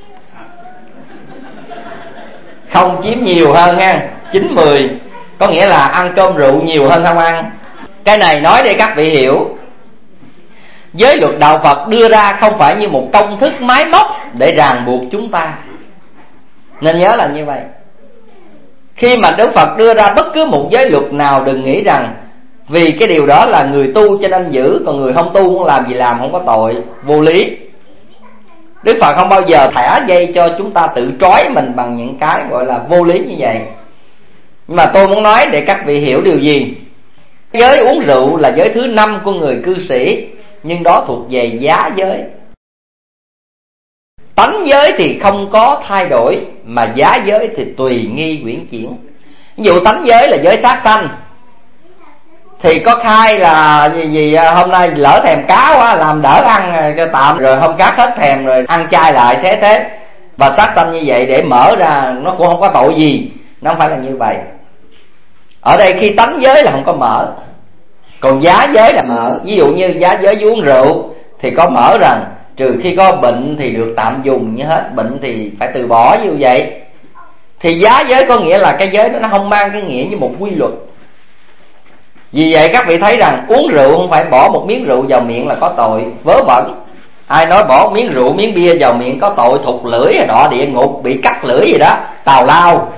Không chiếm nhiều hơn ha. 9, 10. Có nghĩa là ăn cơm rượu nhiều hơn không ăn. Cái này nói để các vị hiểu, giới luật đạo Phật đưa ra không phải như một công thức máy móc để ràng buộc chúng ta. Nên nhớ là như vậy. Khi mà Đức Phật đưa ra bất cứ một giới luật nào, đừng nghĩ rằng vì cái điều đó là người tu cho nên giữ, còn người không tu muốn làm gì làm, không có tội, vô lý. Đức Phật không bao giờ thả dây cho chúng ta tự trói mình bằng những cái gọi là vô lý như vậy. Nhưng mà tôi muốn nói để các vị hiểu điều gì. Giới uống rượu là giới thứ 5 của người cư sĩ, nhưng đó thuộc về giá giới. Tánh giới thì không có thay đổi, mà giá giới thì tùy nghi quyển chuyển. Ví dụ tánh giới là giới sát sanh, thì có khai là gì hôm nay lỡ thèm cá quá, làm đỡ ăn cho tạm, rồi hôm cá hết thèm rồi ăn chay lại thế. Và sát sanh như vậy để mở ra nó cũng không có tội gì. Nó không phải là như vậy. Ở đây khi tánh giới là không có mở, còn giá giới là mở. Ví dụ như giá giới uống rượu thì có mở rằng trừ khi có bệnh thì được tạm dùng, như hết bệnh thì phải từ bỏ như vậy. Thì giá giới có nghĩa là cái giới đó nó không mang cái nghĩa như một quy luật. Vì vậy các vị thấy rằng uống rượu không phải bỏ một miếng rượu vào miệng là có tội, vớ vẩn. Ai nói bỏ miếng rượu miếng bia vào miệng có tội thụt lưỡi, đọa địa ngục, bị cắt lưỡi gì đó, tào lao.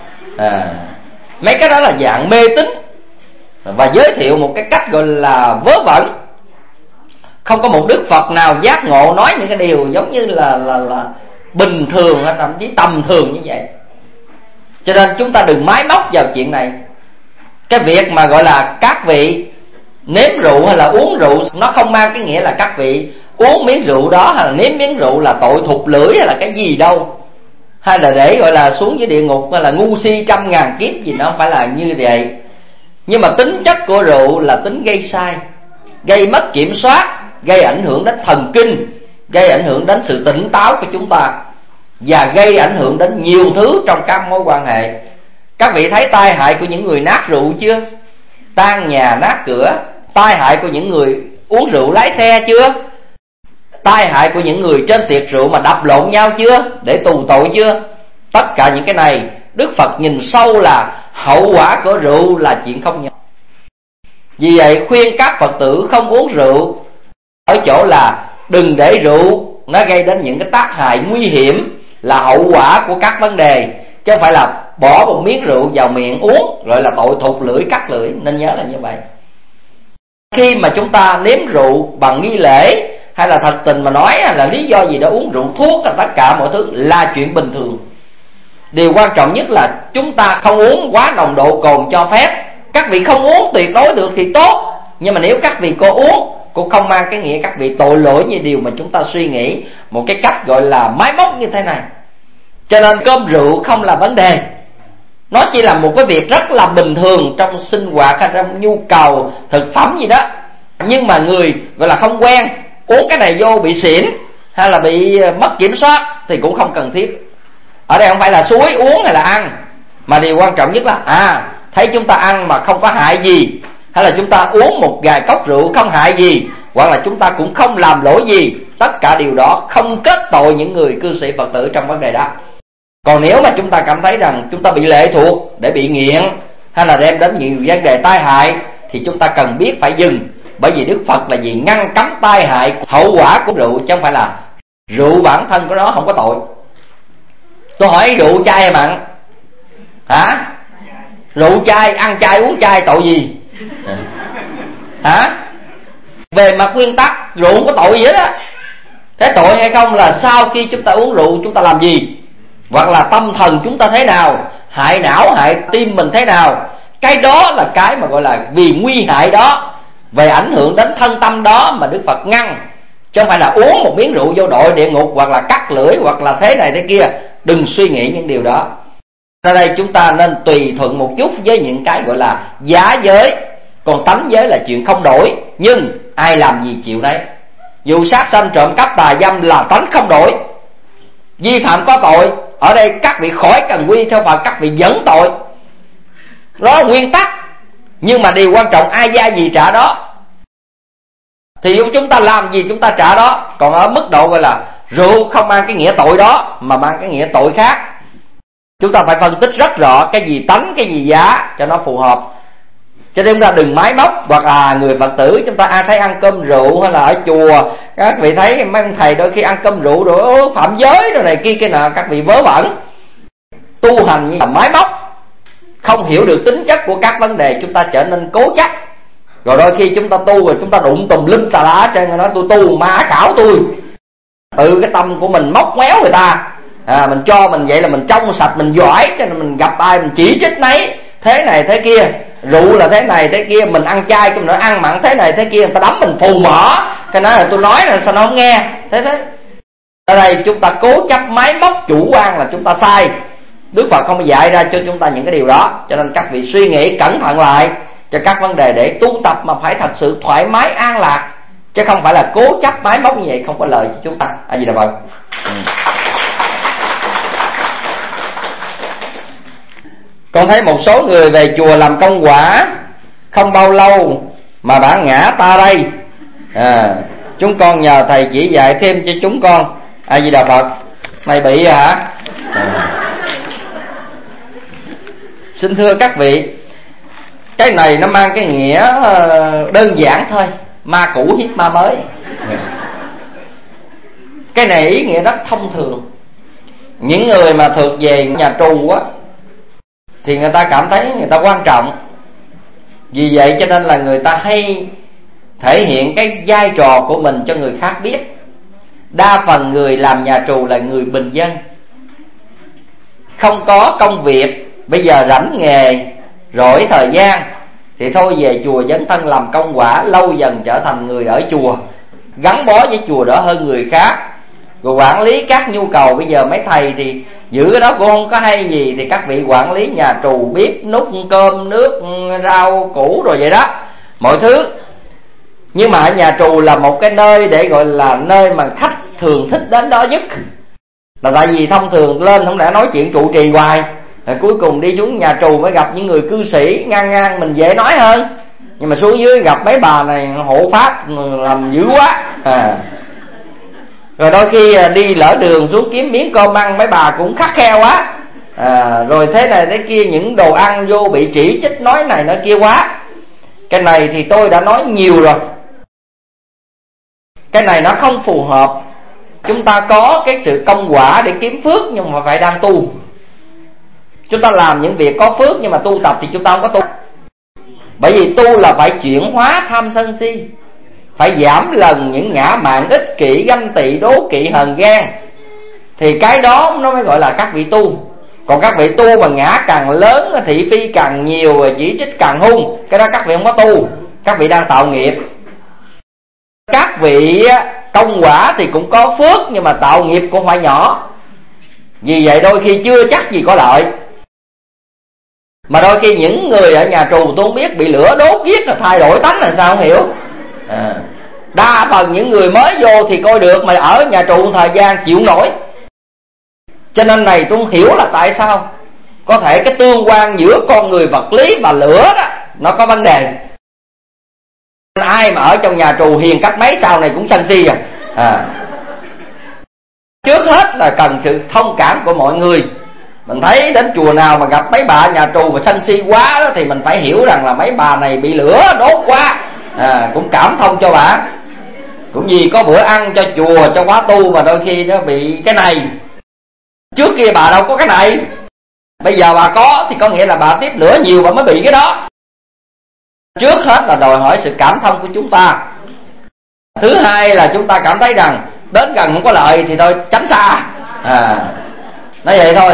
Mấy cái đó là dạng mê tín và giới thiệu một cái cách gọi là vớ vẩn. Không có một Đức Phật nào giác ngộ nói những cái điều giống như là bình thường, thậm chí tầm thường như vậy. Cho nên chúng ta đừng mái móc vào chuyện này. Cái việc mà gọi là các vị nếm rượu hay là uống rượu, nó không mang cái nghĩa là các vị uống miếng rượu đó hay là nếm miếng rượu là tội thụt lưỡi hay là cái gì đâu, hay là để gọi là xuống dưới địa ngục, hay là ngu si 100.000 kiếp gì, nó không phải là như vậy. Nhưng mà tính chất của rượu là tính gây sai, gây mất kiểm soát, gây ảnh hưởng đến thần kinh, gây ảnh hưởng đến sự tỉnh táo của chúng ta, và gây ảnh hưởng đến nhiều thứ trong các mối quan hệ. Các vị thấy tai hại của những người nát rượu chưa? Tan nhà nát cửa. Tai hại của những người uống rượu lái xe chưa? Tai hại của những người trên tiệc rượu mà đập lộn nhau chưa? Để tù tội chưa? Tất cả những cái này Đức Phật nhìn sâu là hậu quả của rượu là chuyện không nhỏ. Vì vậy khuyên các Phật tử không uống rượu ở chỗ là đừng để rượu nó gây đến những cái tác hại nguy hiểm, là hậu quả của các vấn đề, chứ không phải là bỏ một miếng rượu vào miệng uống rồi là tội thụt lưỡi, cắt lưỡi. Nên nhớ là như vậy. Khi mà chúng ta nếm rượu bằng nghi lễ hay là thật tình mà nói là lý do gì đó uống rượu thuốc, tất cả mọi thứ là chuyện bình thường. Điều quan trọng nhất là chúng ta không uống quá nồng độ cồn cho phép. Các vị không uống tuyệt đối được thì tốt, nhưng mà nếu các vị có uống cũng không mang cái nghĩa các vị tội lỗi như điều mà chúng ta suy nghĩ một cái cách gọi là máy móc như thế này. Cho nên cơm rượu không là vấn đề, nó chỉ là một cái việc rất là bình thường trong sinh hoạt hay trong nhu cầu thực phẩm gì đó. Nhưng mà người gọi là không quen, uống cái này vô bị xỉn hay là bị mất kiểm soát thì cũng không cần thiết. Ở đây không phải là suối uống hay là ăn, mà điều quan trọng nhất là thấy chúng ta ăn mà không có hại gì, hay là chúng ta uống một vài cốc rượu không hại gì, hoặc là chúng ta cũng không làm lỗi gì. Tất cả điều đó không kết tội những người cư sĩ Phật tử trong vấn đề đó. Còn nếu mà chúng ta cảm thấy rằng chúng ta bị lệ thuộc để bị nghiện hay là đem đến nhiều vấn đề tai hại thì chúng ta cần biết phải dừng. Bởi vì Đức Phật là gì? Ngăn cấm tai hại hậu quả của rượu, chứ không phải là rượu bản thân của nó không có tội. Tôi hỏi rượu chay hay mặn? Hả? Rượu chay, ăn chay uống chay tội gì? Hả? Về mặt nguyên tắc rượu không có tội gì hết á. Thế tội hay không là sau khi chúng ta uống rượu chúng ta làm gì, hoặc là tâm thần chúng ta thế nào, hại não hại tim mình thế nào. Cái đó là cái mà gọi là vì nguy hại đó, về ảnh hưởng đến thân tâm đó mà Đức Phật ngăn. Chứ không phải là uống một miếng rượu vô đội địa ngục, hoặc là cắt lưỡi, hoặc là thế này thế kia. Đừng suy nghĩ những điều đó. Ở đây chúng ta nên tùy thuận một chút với những cái gọi là giá giới. Còn tánh giới là chuyện không đổi, nhưng ai làm gì chịu đấy. Dù sát sanh trộm cắp tà dâm là tánh không đổi, vi phạm có tội. Ở đây các vị khỏi cần quy theo Phật, các vị dẫn tội. Đó là nguyên tắc. Nhưng mà điều quan trọng ai gia gì trả đó. Thì chúng ta làm gì chúng ta trả đó. Còn ở mức độ gọi là rượu không mang cái nghĩa tội đó, mà mang cái nghĩa tội khác. Chúng ta phải phân tích rất rõ cái gì tánh, cái gì giá cho nó phù hợp. Cho nên chúng ta đừng máy móc. Hoặc là người Phật tử chúng ta ai thấy ăn cơm rượu, hay là ở chùa các vị thấy mấy ông thầy đôi khi ăn cơm rượu rồi phạm giới rồi này kia kia nọ, các vị vớ vẩn. Tu hành như là máy móc, không hiểu được tính chất của các vấn đề, chúng ta trở nên cố chấp. Rồi đôi khi chúng ta tu rồi chúng ta đụng tùm lum tà lá trên, nói tôi tu ma khảo tôi. Từ cái tâm của mình móc méo người ta, mình cho mình vậy là mình trong sạch, mình giỏi, cho nên mình gặp ai mình chỉ trích nấy, thế này thế kia. Rượu là thế này thế kia, mình ăn chay cái mình nói ăn mặn thế này thế kia, người ta đấm mình phù mỏ. Cái nói là tôi nói là sao nó không nghe. Thế ở đây chúng ta cố chấp máy móc chủ quan là chúng ta sai. Đức Phật không dạy ra cho chúng ta những cái điều đó. Cho nên các vị suy nghĩ cẩn thận lại cho các vấn đề để tu tập mà phải thật sự thoải mái an lạc, chứ không phải là cố chấp máy móc như vậy, không có lợi cho chúng ta. A Di Đà Phật. Con thấy một số người về chùa làm công quả không bao lâu mà đã ngã ta đây. Chúng con nhờ thầy chỉ dạy thêm cho chúng con. A Di Đà Phật. Mày bị hả? Xin thưa các vị, cái này nó mang cái nghĩa đơn giản thôi, ma cũ hiếp ma mới. Cái này ý nghĩa rất thông thường. Những người mà thuộc về nhà trù á thì người ta cảm thấy người ta quan trọng. Vì vậy cho nên là người ta hay thể hiện cái vai trò của mình cho người khác biết. Đa phần người làm nhà trù là người bình dân, không có công việc, bây giờ rảnh nghề, rỗi thời gian thì thôi về chùa dấn thân làm công quả, lâu dần trở thành người ở chùa, gắn bó với chùa đỡ hơn người khác, rồi quản lý các nhu cầu. Bây giờ mấy thầy thì giữ cái đó cũng không có hay gì, thì các vị quản lý nhà trù, bếp núc cơm nước rau củ rồi vậy đó, mọi thứ. Nhưng mà ở nhà trù là một cái nơi để gọi là nơi mà khách thường thích đến đó nhất, là tại vì thông thường lên không lẽ nói chuyện trụ trì hoài, rồi cuối cùng đi xuống nhà trù mới gặp những người cư sĩ ngang ngang mình dễ nói hơn. Nhưng mà xuống dưới gặp mấy bà này hộ pháp làm dữ quá. Rồi đôi khi đi lỡ đường xuống kiếm miếng cơm ăn, mấy bà cũng khắt khe quá. Rồi thế này thế kia, những đồ ăn vô bị chỉ trích nói này nói kia quá. Cái này thì tôi đã nói nhiều rồi, cái này nó không phù hợp. Chúng ta có cái sự công quả để kiếm phước, nhưng mà phải đang tu. Chúng ta làm những việc có phước, nhưng mà tu tập thì chúng ta không có tu. Bởi vì tu là phải chuyển hóa tham sân si, phải giảm lần những ngã mạn ích kỷ, ganh tị, đố kỵ, hờn ghen. Thì cái đó nó mới gọi là các vị tu. Còn các vị tu mà ngã càng lớn, thị phi càng nhiều, chỉ trích càng hung, cái đó các vị không có tu, các vị đang tạo nghiệp. Các vị công quả thì cũng có phước, nhưng mà tạo nghiệp cũng phải nhỏ. Vì vậy đôi khi chưa chắc gì có lợi. Mà đôi khi những người ở nhà trù tôi không biết bị lửa đốt giết là thay đổi tánh là sao không hiểu. Đa phần những người mới vô thì coi được, mà ở nhà trù thời gian chịu nổi. Cho nên này tôi không hiểu là tại sao có thể cái tương quan giữa con người vật lý và lửa đó nó có vấn đề. Ai mà ở trong nhà trù hiền cách mấy sau này cũng sân si Trước hết là cần sự thông cảm của mọi người. Mình thấy đến chùa nào mà gặp mấy bà nhà trù mà sân si quá đó, thì mình phải hiểu rằng là mấy bà này bị lửa đốt quá, cũng cảm thông cho bà. Cũng vì có bữa ăn cho chùa, cho khóa tu mà đôi khi nó bị cái này. Trước kia bà đâu có cái này, bây giờ bà có thì có nghĩa là bà tiếp lửa nhiều bà mới bị cái đó. Trước hết là đòi hỏi sự cảm thông của chúng ta. Thứ hai là chúng ta cảm thấy rằng đến gần không có lợi thì thôi tránh xa. Nói vậy thôi.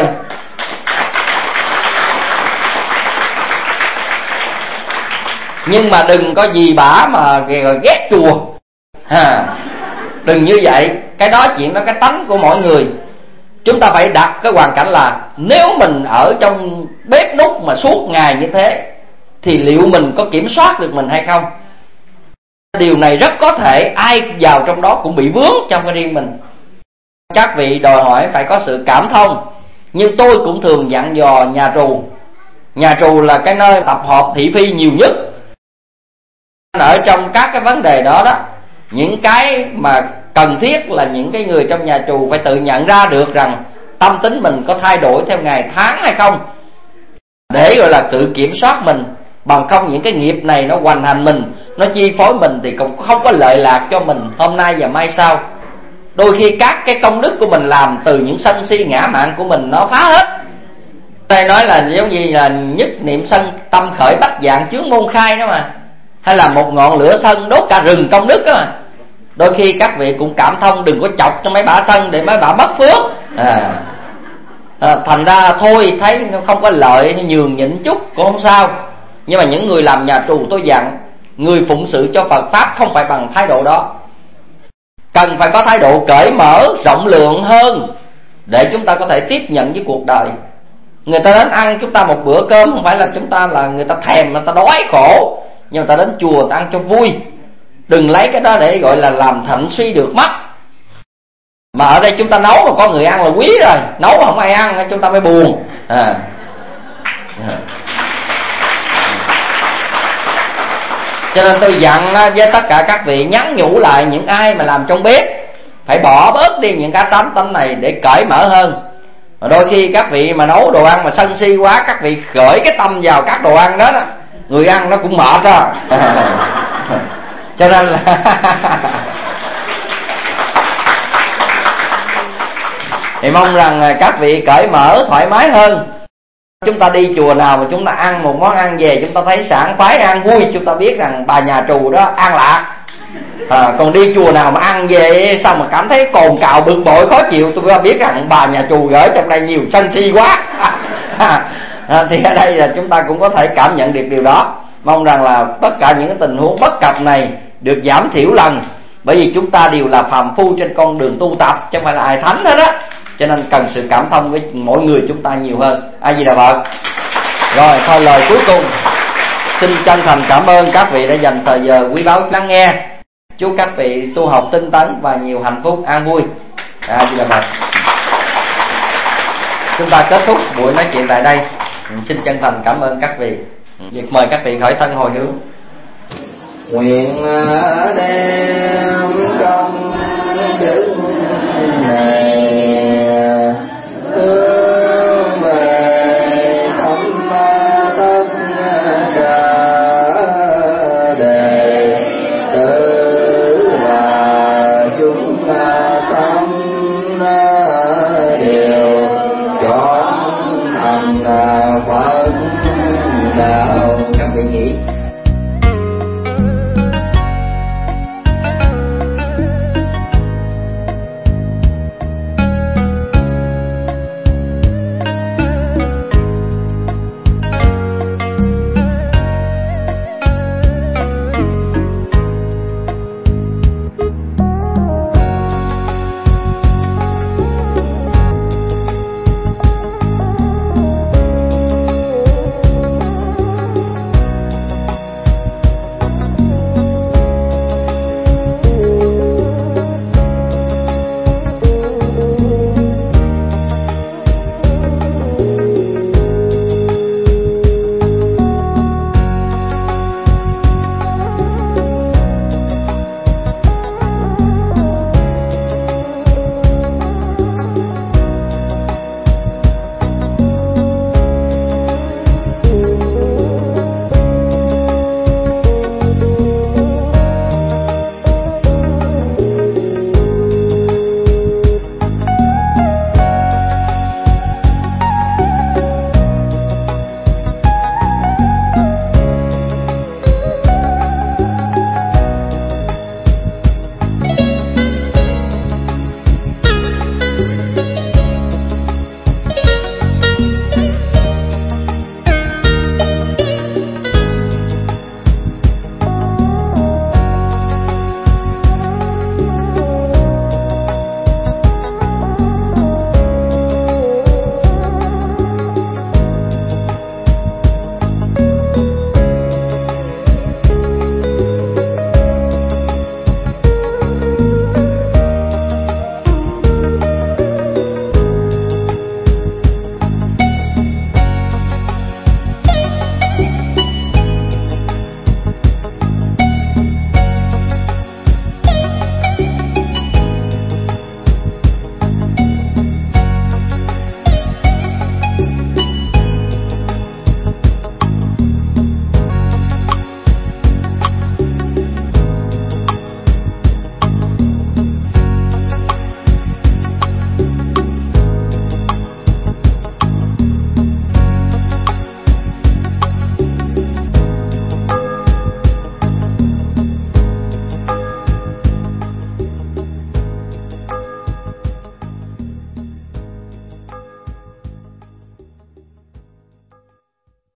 Nhưng mà đừng có gì bả mà ghét chùa. Đừng như vậy. Cái đó chuyện đó cái tánh của mỗi người. Chúng ta phải đặt cái hoàn cảnh là nếu mình ở trong bếp núc mà suốt ngày như thế thì liệu mình có kiểm soát được mình hay không? Điều này rất có thể ai vào trong đó cũng bị vướng trong cái riêng mình. Các vị đòi hỏi phải có sự cảm thông. Nhưng tôi cũng thường dặn dò nhà trù. Nhà trù là cái nơi tập hợp thị phi nhiều nhất. Ở trong các cái vấn đề đó đó, những cái mà cần thiết là những cái người trong nhà trù phải tự nhận ra được rằng tâm tính mình có thay đổi theo ngày tháng hay không, để gọi là tự kiểm soát mình. Bằng không những cái nghiệp này nó hoành hành mình, nó chi phối mình thì cũng không có lợi lạc cho mình hôm nay và mai sau. Đôi khi các cái công đức của mình làm từ những sân si ngã mạn của mình nó phá hết. Đây nói là giống như là nhất niệm sân tâm khởi bách dạng chướng môn khai đó mà. Hay là một ngọn lửa sân đốt cả rừng công đức đó mà. Đôi khi các vị cũng cảm thông đừng có chọc cho mấy bả sân để mấy bả mất phước. Thành ra thôi thấy không có lợi nhường nhịn chút cũng không sao. Nhưng mà những người làm nhà trù tôi dặn, người phụng sự cho Phật Pháp không phải bằng thái độ đó. Cần phải có thái độ cởi mở, rộng lượng hơn để chúng ta có thể tiếp nhận với cuộc đời. Người ta đến ăn chúng ta một bữa cơm không phải là chúng ta là người ta thèm, người ta đói khổ. Nhưng người ta đến chùa người ta ăn cho vui. Đừng lấy cái đó để gọi là làm thận suy được mất. Mà ở đây chúng ta nấu mà có người ăn là quý rồi. Nấu mà không ai ăn chúng ta mới buồn. Cho nên tôi dặn với tất cả các vị, nhắn nhủ lại những ai mà làm trong bếp phải bỏ bớt đi những cái tánh này để cởi mở hơn. Mà đôi khi các vị mà nấu đồ ăn mà sân si quá, các vị khởi cái tâm vào các đồ ăn đó, người ăn nó cũng mệt đó. Cho nên là thì mong rằng các vị cởi mở thoải mái hơn. Chúng ta đi chùa nào mà chúng ta ăn một món ăn về chúng ta thấy sảng khoái ăn vui, chúng ta biết rằng bà nhà trù đó an lạc. Còn đi chùa nào mà ăn về xong mà cảm thấy cồn cào bực bội khó chịu, tôi biết rằng bà nhà trù gửi trong đây nhiều sân si quá. Thì ở đây là chúng ta cũng có thể cảm nhận được điều đó. Mong rằng là tất cả những cái tình huống bất cập này được giảm thiểu lần. Bởi vì chúng ta đều là phàm phu trên con đường tu tập, chứ không phải là ai thánh hết á. Cho nên cần sự cảm thông với mỗi người chúng ta nhiều hơn. A Di Đà Phật. Rồi thôi lời cuối cùng, xin chân thành cảm ơn các vị đã dành thời giờ quý báu lắng nghe. Chúc các vị tu học tinh tấn và nhiều hạnh phúc an vui. A Di Đà Phật. Chúng ta kết thúc buổi nói chuyện tại đây. Xin chân thành cảm ơn các vị. Mời các vị khởi thân hồi hướng. Nguyện đem